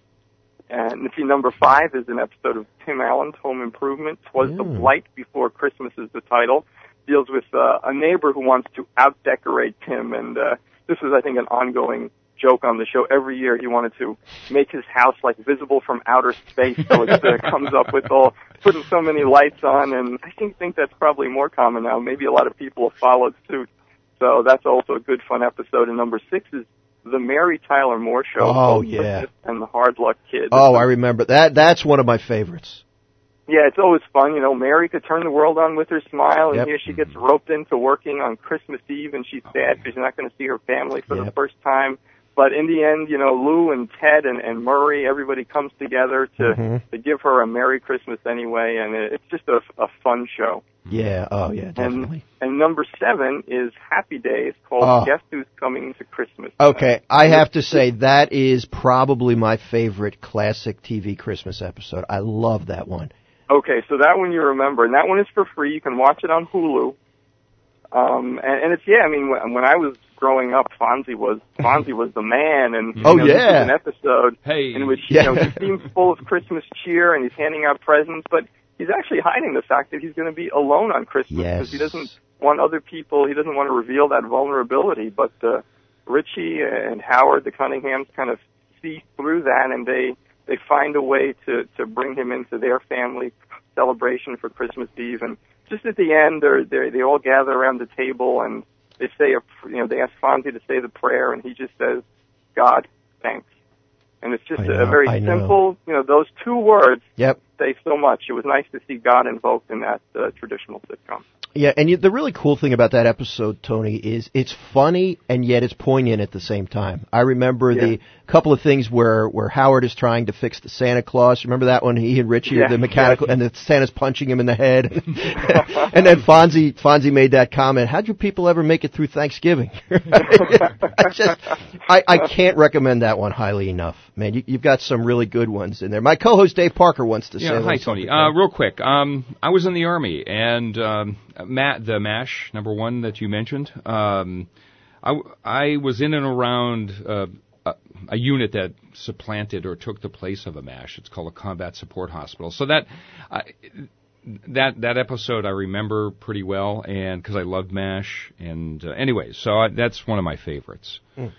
And see, number five is an episode of Tim Allen's Home Improvement. "'Twas the Blight Before Christmas" is the title. Deals with uh, a neighbor who wants to out-decorate Tim, and uh, this is, I think, an ongoing joke on the show. Every year he wanted to make his house like visible from outer space, so it uh, comes up with all putting so many lights on, and I think think that's probably more common now. Maybe a lot of people have followed suit. So that's also a good fun episode. And number six is the Mary Tyler Moore Show. Oh yeah, and the Hard Luck Kid. Oh, I remember that. That's one of my favorites. Yeah, it's always fun. You know, Mary could turn the world on with her smile, and yep. here she gets roped into working on Christmas Eve, and she's sad because she's not going to see her family for yep. the first time. But in the end, you know, Lou and Ted and, and Murray, everybody comes together to, mm-hmm. to give her a Merry Christmas anyway, and it's just a, a fun show. Yeah, oh yeah, definitely. And, and number seven is Happy Days, called oh. Guess Who's Coming to Christmas. Okay, I have to say that is probably my favorite classic T V Christmas episode. I love that one. Okay, so that one you remember, and that one is for free. You can watch it on Hulu. Um, and, and it's, yeah, I mean, when, when I was growing up, Fonzie was Fonzie was the man, and oh, you know, yeah. this was an episode hey. in which yeah. you know he seems full of Christmas cheer, and he's handing out presents, but he's actually hiding the fact that he's going to be alone on Christmas because yes. he doesn't want other people, he doesn't want to reveal that vulnerability. But uh, Richie and Howard, the Cunninghams, kind of see through that, and they they find a way to to bring him into their family celebration for Christmas Eve. And just at the end, they're, they're, they all gather around the table, and they say, a, you know, they ask Fonzie to say the prayer, and he just says, "God, thanks." And it's just I a, know, a very I simple, know. you know, those two words yep. say so much. It was nice to see God invoked in that uh, traditional sitcom. Yeah, and you, the really cool thing about that episode, Tony, is it's funny and yet it's poignant at the same time. I remember yeah. the couple of things where, where Howard is trying to fix the Santa Claus. Remember that one? He and Richie yeah, are the mechanical, yeah. and the Santa's punching him in the head. And then Fonzie, Fonzie made that comment, "How'd you people ever make it through Thanksgiving?" I just, I, I can't recommend that one highly enough. Man, you, you've got some really good ones in there. My co-host Dave Parker wants to yeah, say hi, Tony. Uh, real quick, um, I was in the Army, and um, Matt, the MASH, number one that you mentioned, um, I, I was in and around uh, a, a unit that supplanted or took the place of a MASH. It's called a Combat Support Hospital. So that uh, that that episode I remember pretty well, and because I loved MASH. And uh, anyway, so I, that's one of my favorites. Mm.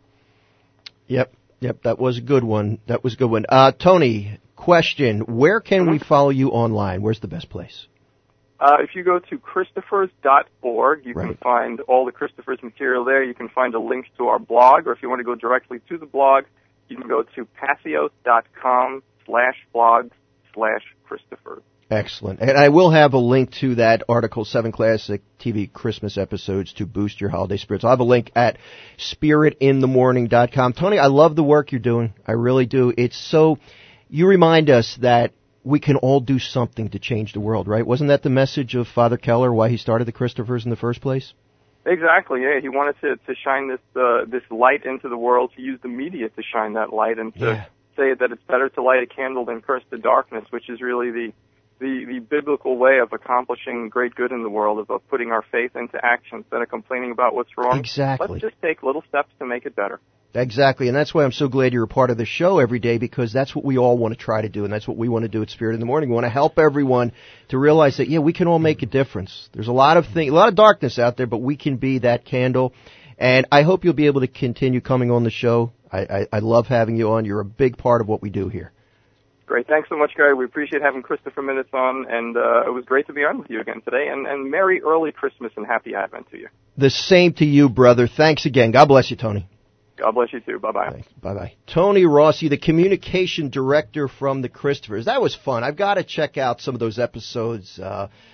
Yep. Yep, that was a good one. That was a good one. Uh, Tony, question, where can we follow you online? Where's the best place? Uh, if you go to Christophers dot org, you right. can find all the Christophers material there. You can find a link to our blog, or if you want to go directly to the blog, you can go to passios dot com slash blog slash Christophers. Excellent. And I will have a link to that article, Seven Classic T V Christmas Episodes to Boost Your Holiday Spirits. I'll have a link at spirit in the morning dot com. Tony, I love the work you're doing. I really do. It's so, you remind us that we can all do something to change the world, right? Wasn't that the message of Father Keller, why he started the Christophers in the first place? Exactly, yeah. He wanted to, to shine this uh, this light into the world, to use the media to shine that light, and to yeah. say that it's better to light a candle than curse the darkness, which is really the The, the biblical way of accomplishing great good in the world, of, of putting our faith into action instead of complaining about what's wrong. Exactly. Let's just take little steps to make it better. Exactly, and that's why I'm so glad you're a part of the show every day, because that's what we all want to try to do, and that's what we want to do at Spirit in the Morning. We want to help everyone to realize that, yeah, we can all make a difference. There's a lot of things, a lot of darkness out there, but we can be that candle. And I hope you'll be able to continue coming on the show. I, I, I love having you on. You're a big part of what we do here. Great. Thanks so much, Gary. We appreciate having Christopher Minutes on, and uh, it was great to be on with you again today. And, and Merry early Christmas and Happy Advent to you. The same to you, brother. Thanks again. God bless you, Tony. God bless you, too. Bye-bye. Thanks. Bye-bye. Tony Rossi, the communication director from the Christophers. That was fun. I've got to check out some of those episodes. Uh,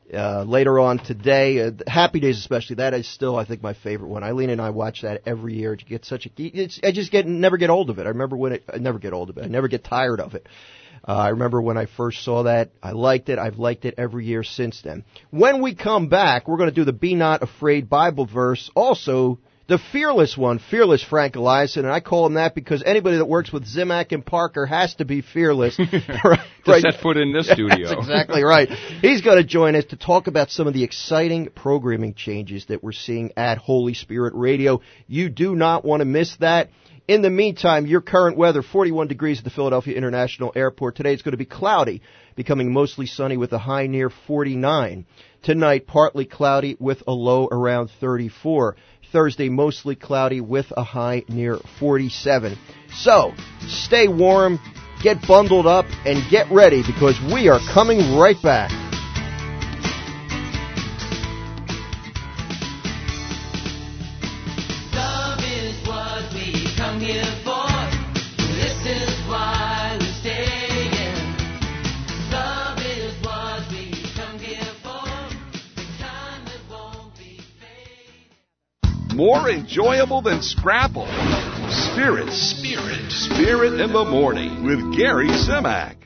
Uh, later on today, uh, Happy Days especially, that is still, I think, my favorite one. Eileen and I watch that every year. You get such a, it's, I just get never get old of it. I remember when it, I never get old of it. I never get tired of it. Uh, I remember when I first saw that. I liked it. I've liked it every year since then. When we come back, we're going to do the Be Not Afraid Bible verse. Also, the fearless one, Fearless Frank Eliason, and I call him that because anybody that works with Zimac and Parker has to be fearless. right, to set foot in this studio. That's exactly right. He's going to join us to talk about some of the exciting programming changes that we're seeing at Holy Spirit Radio. You do not want to miss that. In the meantime, your current weather, forty-one degrees at the Philadelphia International Airport. Today it's going to be cloudy, becoming mostly sunny with a high near forty-nine. Tonight, partly cloudy with a low around thirty-four. Thursday, mostly cloudy with a high near forty-seven. So, stay warm, get bundled up, and get ready because we are coming right back. Love is what we come here for. This is why we stay in. Love is what we come here for. The kind that won't be fake. More enjoyable than Scrapple. Spirit, Spirit, Spirit in the Morning with Gary Zimac.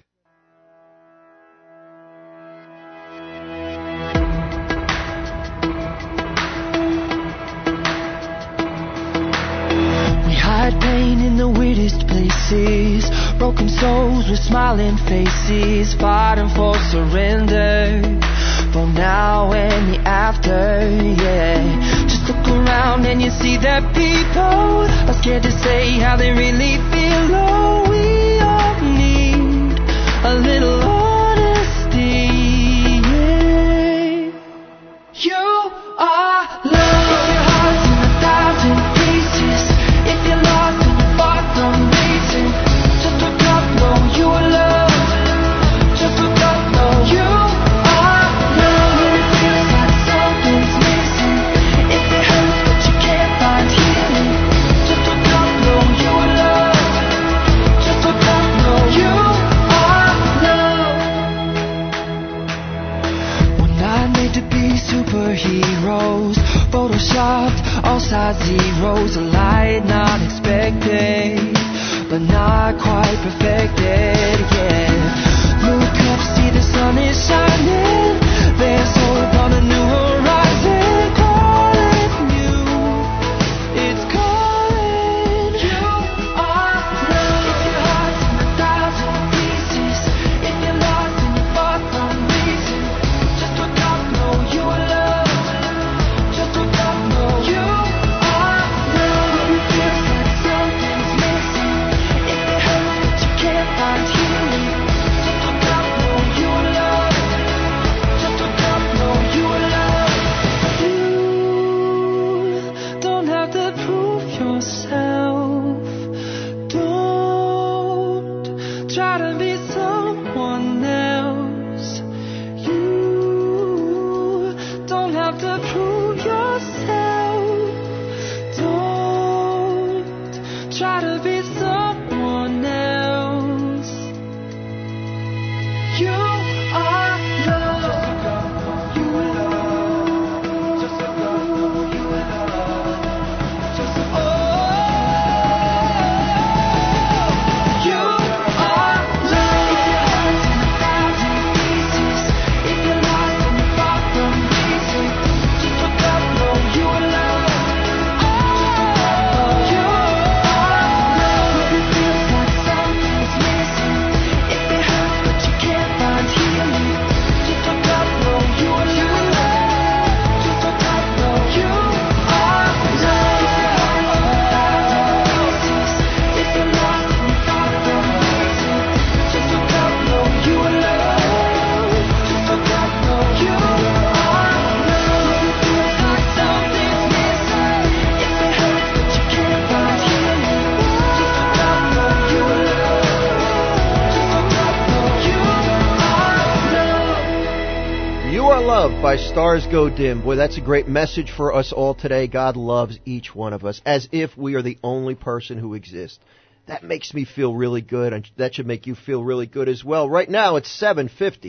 We hide pain in the weirdest places. Broken souls with smiling faces. Fighting for surrender. For now and the after, yeah. Just look around and you see that people are scared to say how they really feel. Oh, we all need a little honesty, yeah. You are love. If your heart's in a thousand pieces, if you're lost and you're far from reason, just look up, know you are loved. Just look up, know you are. Superheroes, photoshopped, all size zeros, a light not expected, but not quite perfected, yeah. Look up, see the sun is shining, there's hope on a new horizon, calling you, it's calling you. Are love. If your heart's in a thousand pieces, if you're lost and you're far from reason, just look up, know you are loved. By Stars Go Dim. Boy, that's a great message for us all today. God loves each one of us as if we are the only person who exists. That makes me feel really good, and that should make you feel really good as well. Right now, it's seven fifty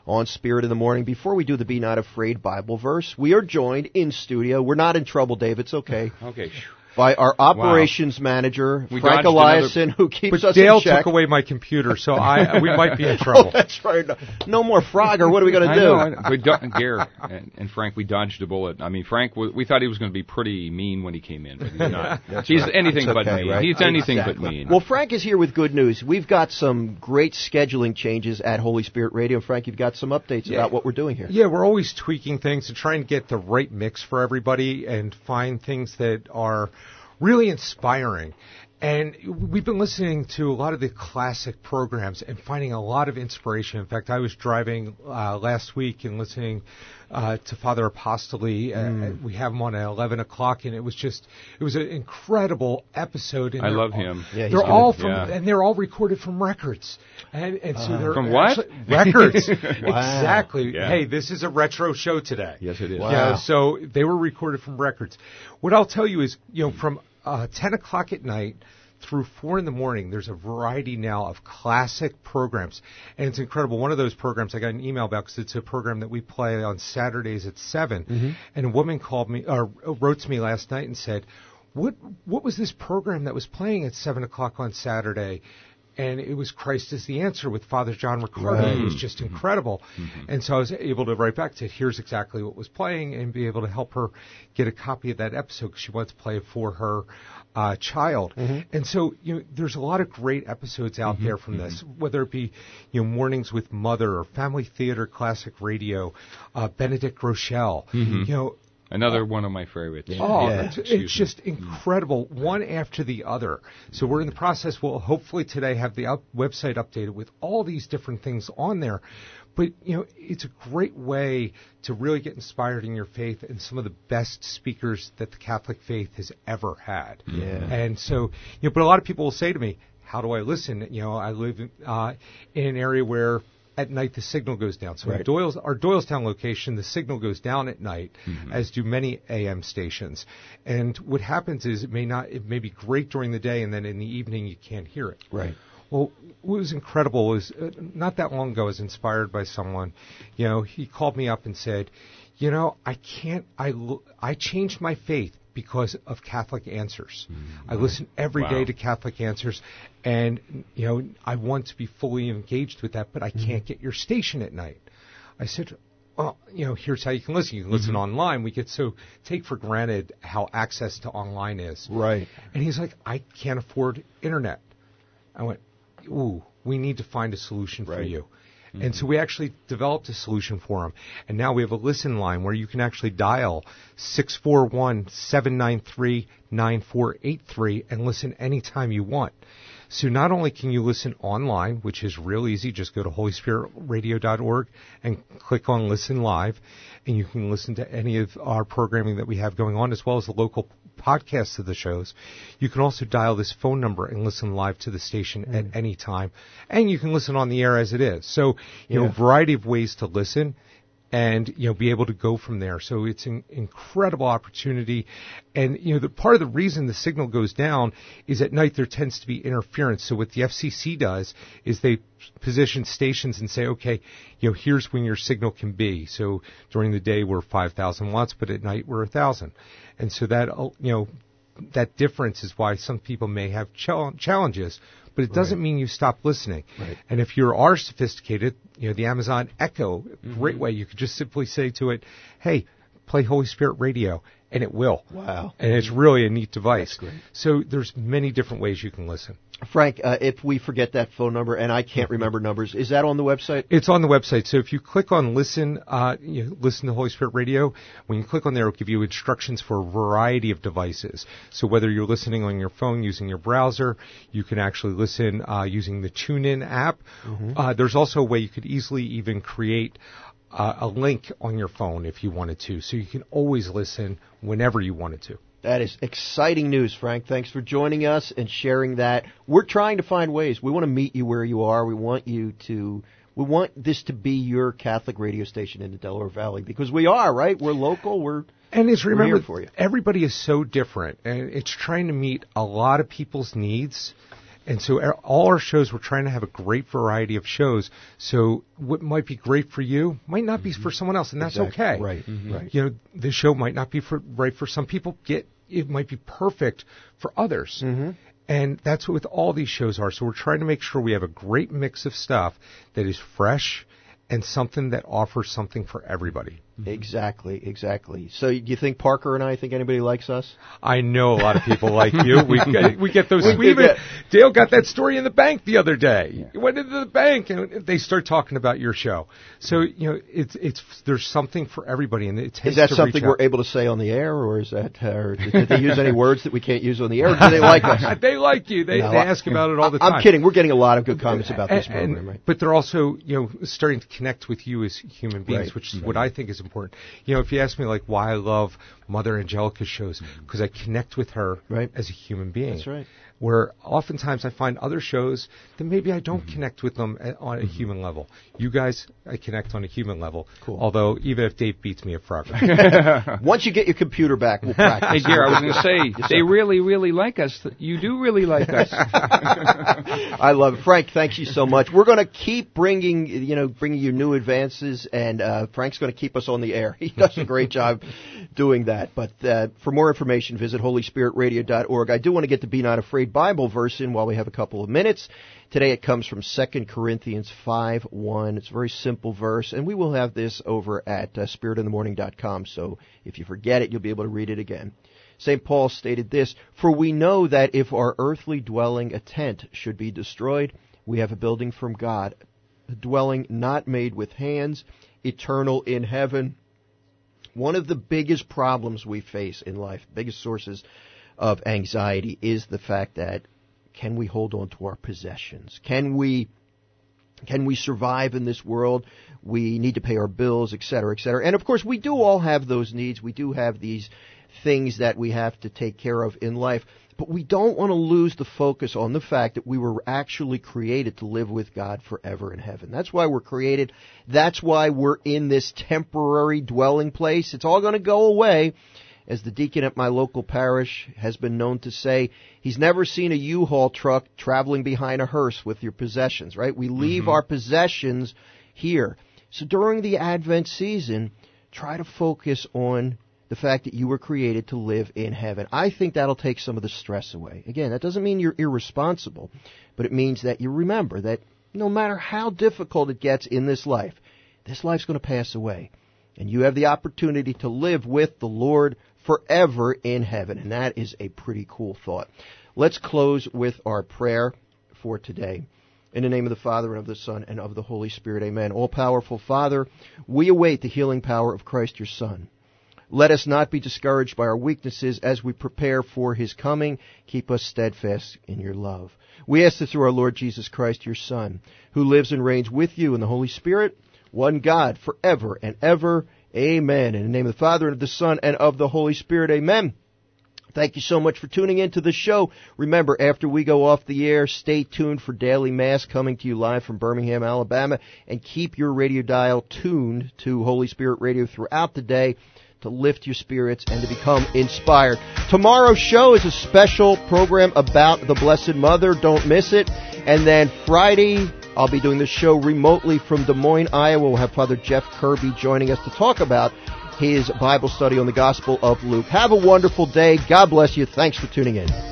on Spirit in the Morning. Before we do the Be Not Afraid Bible verse, we are joined in studio. We're not in trouble, Dave. It's okay. Okay. By our operations wow. manager, we Frank Eliason, another... who keeps but us Dale in check. took away my computer, so I we might be in trouble. Oh, that's right. No, no more Frogger. What are we going to do? I know, we do- Gare and, and Frank, we dodged a bullet. I mean, Frank, we thought he was going to be pretty mean when he came in, but he's not. he's right. anything that's but okay, mean. Right? He's anything exactly. but mean. Well, Frank is here with good news. We've got some great scheduling changes at Holy Spirit Radio. Frank, you've got some updates yeah. about what we're doing here. Yeah, we're always tweaking things to try and get the right mix for everybody and find things that are really inspiring. And we've been listening to a lot of the classic programs and finding a lot of inspiration. In fact, I was driving uh, last week and listening uh, to Father Apostoli. Mm. Uh, we have him on at eleven o'clock, and it was just, it was an incredible episode. And I love all, him. Yeah, they're good. all from, yeah. and they're all recorded from records. And, and so uh, they're from what? Records. Wow. Exactly. Yeah. Hey, this is a retro show today. Yes, it is. Wow. Yeah, so they were recorded from records. What I'll tell you is, you know, from Uh, ten o'clock at night through four in the morning, there's a variety now of classic programs. And it's incredible. One of those programs I got an email about because it's a program that we play on Saturdays at seven. Mm-hmm. And a woman called me, or wrote to me last night and said, what what was this program that was playing at seven o'clock on Saturday? And it was Christ is the Answer with Father John Riccardi. Right. It was just incredible. Mm-hmm. And so I was able to write back to here's exactly what was playing and be able to help her get a copy of that episode because she wants to play it for her uh, child. Mm-hmm. And so, you know, there's a lot of great episodes out mm-hmm. there from mm-hmm. this, whether it be, you know, Mornings with Mother or Family Theater Classic Radio, uh, Benedict Rochelle, mm-hmm. you know, Another one of my favorites. Oh, yeah. it's, it's just incredible, one after the other. So we're in the process. We'll hopefully today have the up website updated with all these different things on there. But, you know, it's a great way to really get inspired in your faith and some of the best speakers that the Catholic faith has ever had. Yeah. And so, you know, but a lot of people will say to me, how do I listen? You know, I live in, uh, in an area where at night the signal goes down. So right. Doyle's, our Doylestown location, the signal goes down at night, mm-hmm. as do many A M stations. And what happens is it may not, it may be great during the day, and then in the evening you can't hear it. Right. Well, what was incredible was uh, not that long ago I was inspired by someone. You know, he called me up and said, you know, I can't, I, I changed my faith because of Catholic Answers. Mm-hmm. I listen every wow. day to Catholic Answers, and, you know, I want to be fully engaged with that, but I mm-hmm. can't get your station at night. I said, well, you know, here's how you can listen. You can listen mm-hmm. online. We get so take for granted how access to online is. Right. And he's like, I can't afford internet. I went, ooh, we need to find a solution right. for you. Mm-hmm. And so we actually developed a solution for him. And now we have a listen line where you can actually dial six four one, seven nine three, nine four eight three and listen anytime you want. So not only can you listen online, which is real easy, just go to holy spirit radio dot org and click on Listen Live, and you can listen to any of our programming that we have going on, as well as the local podcasts of the shows. You can also dial this phone number and listen live to the station mm. at any time, and you can listen on the air as it is. So, you yeah. know, a variety of ways to listen and, you know, be able to go from there. So it's an incredible opportunity. And, you know, the part of the reason the signal goes down is at night there tends to be interference. So what the F C C does is they position stations and say, okay, you know, here's when your signal can be. So during the day we're five thousand watts, but at night we're one thousand. And so that, you know, that difference is why some people may have challenges. But it doesn't right. mean you stop listening. Right. And if you are sophisticated, you know, the Amazon Echo, mm-hmm. great way. You could just simply say to it, hey, play Holy Spirit Radio, and it will. Wow. And it's really a neat device. That's great. So there's many different ways you can listen. Frank, uh, if we forget that phone number, and I can't remember numbers, is that on the website? It's on the website. So if you click on Listen, uh, you know, Listen to Holy Spirit Radio, when you click on there, it'll give you instructions for a variety of devices. So whether you're listening on your phone using your browser, you can actually listen uh, using the TuneIn app. Mm-hmm. Uh, there's also a way you could easily even create uh, a link on your phone if you wanted to. So you can always listen whenever you wanted to. That is exciting news, Frank. Thanks for joining us and sharing that. We're trying to find ways. We want to meet you where you are. We want you to, we want this to be your Catholic radio station in the Delaware Valley, because we are, right? We're local. We're And it's we're remember, here for you. Everybody is so different, and it's trying to meet a lot of people's needs. And so all our shows, we're trying to have a great variety of shows. So what might be great for you might not be for someone else, and that's Exactly. okay. Right. Mm-hmm. Right. You know, this show might not be for, right for some people. Get it might be perfect for others. Mm-hmm. And that's what with all these shows are. So we're trying to make sure we have a great mix of stuff that is fresh and something that offers something for everybody. Exactly, exactly. So do you think Parker and I think anybody likes us? I know a lot of people like you. We get, we get those. We We even, get- Dale got that story in the bank the other day. He went into the bank and they start talking about your show. So you know, it's it's there's something for everybody, and it tends Is that to something reach we're out. able to say on the air, or is that, or did they use any words that we can't use on the air, or do they like us? They like you. They, No, they I- ask about it all the time. I'm kidding. We're getting a lot of good comments about this And- program, and- right? But they're also, you know, starting to connect with you as human beings, Right, which is right. what I think is important. You know, if you ask me like why I love Mother Angelica's shows, because I connect with her Right. as a human being. That's right. Where oftentimes I find other shows that maybe I don't connect with them at, on a human level. You guys, I connect on a human level. Cool. Although even if Dave beats me at Frogger. Once you get your computer back, we'll practice. Hey, Gary, I was going to say, Yes, they sir. really, really like us. You do really like us. I love it. Frank, thank you so much. We're going to keep bringing, you know, bringing you new advances, and uh, Frank's going to keep us on the air. He does a great job doing that. But uh, for more information, visit holy spirit radio dot org. I do want to get the Be Not Afraid Bible verse in while we have a couple of minutes. Today it comes from Second Corinthians five one. It's a very simple verse, and we will have this over at uh, spirit in the morning dot com, so if you forget it, you'll be able to read it again. Saint Paul stated this, "For we know that if our earthly dwelling, a tent, should be destroyed, we have a building from God, a dwelling not made with hands, eternal in heaven." One of the biggest problems we face in life, biggest sources of anxiety, is the fact that can we hold on to our possessions? Can we can we survive in this world? We need to pay our bills, et cetera, et cetera. And of course, we do all have those needs. We do have these things that we have to take care of in life. But we don't want to lose the focus on the fact that we were actually created to live with God forever in heaven. That's why we're created. That's why we're in this temporary dwelling place. It's all going to go away. As the deacon at my local parish has been known to say, he's never seen a U-Haul truck traveling behind a hearse with your possessions, right? We leave Mm-hmm. our possessions here. So during the Advent season, try to focus on the fact that you were created to live in heaven. I think that'll take some of the stress away. Again, that doesn't mean you're irresponsible, but it means that you remember that no matter how difficult it gets in this life, this life's going to pass away. And you have the opportunity to live with the Lord forever in heaven. And that is a pretty cool thought. Let's close with our prayer for today. In the name of the Father, and of the Son, and of the Holy Spirit, amen. All-powerful Father, we await the healing power of Christ your Son. Let us not be discouraged by our weaknesses as we prepare for his coming. Keep us steadfast in your love. We ask this through our Lord Jesus Christ, your Son, who lives and reigns with you in the Holy Spirit, one God, forever and ever. Amen. In the name of the Father, and of the Son, and of the Holy Spirit, amen. Thank you so much for tuning in to the show. Remember, after we go off the air, stay tuned for Daily Mass coming to you live from Birmingham, Alabama, and keep your radio dial tuned to Holy Spirit Radio throughout the day to lift your spirits and to become inspired. Tomorrow's show is a special program about the Blessed Mother. Don't miss it. And then Friday, I'll be doing the show remotely from Des Moines, Iowa. We'll have Father Jeff Kirby joining us to talk about his Bible study on the Gospel of Luke. Have a wonderful day. God bless you. Thanks for tuning in.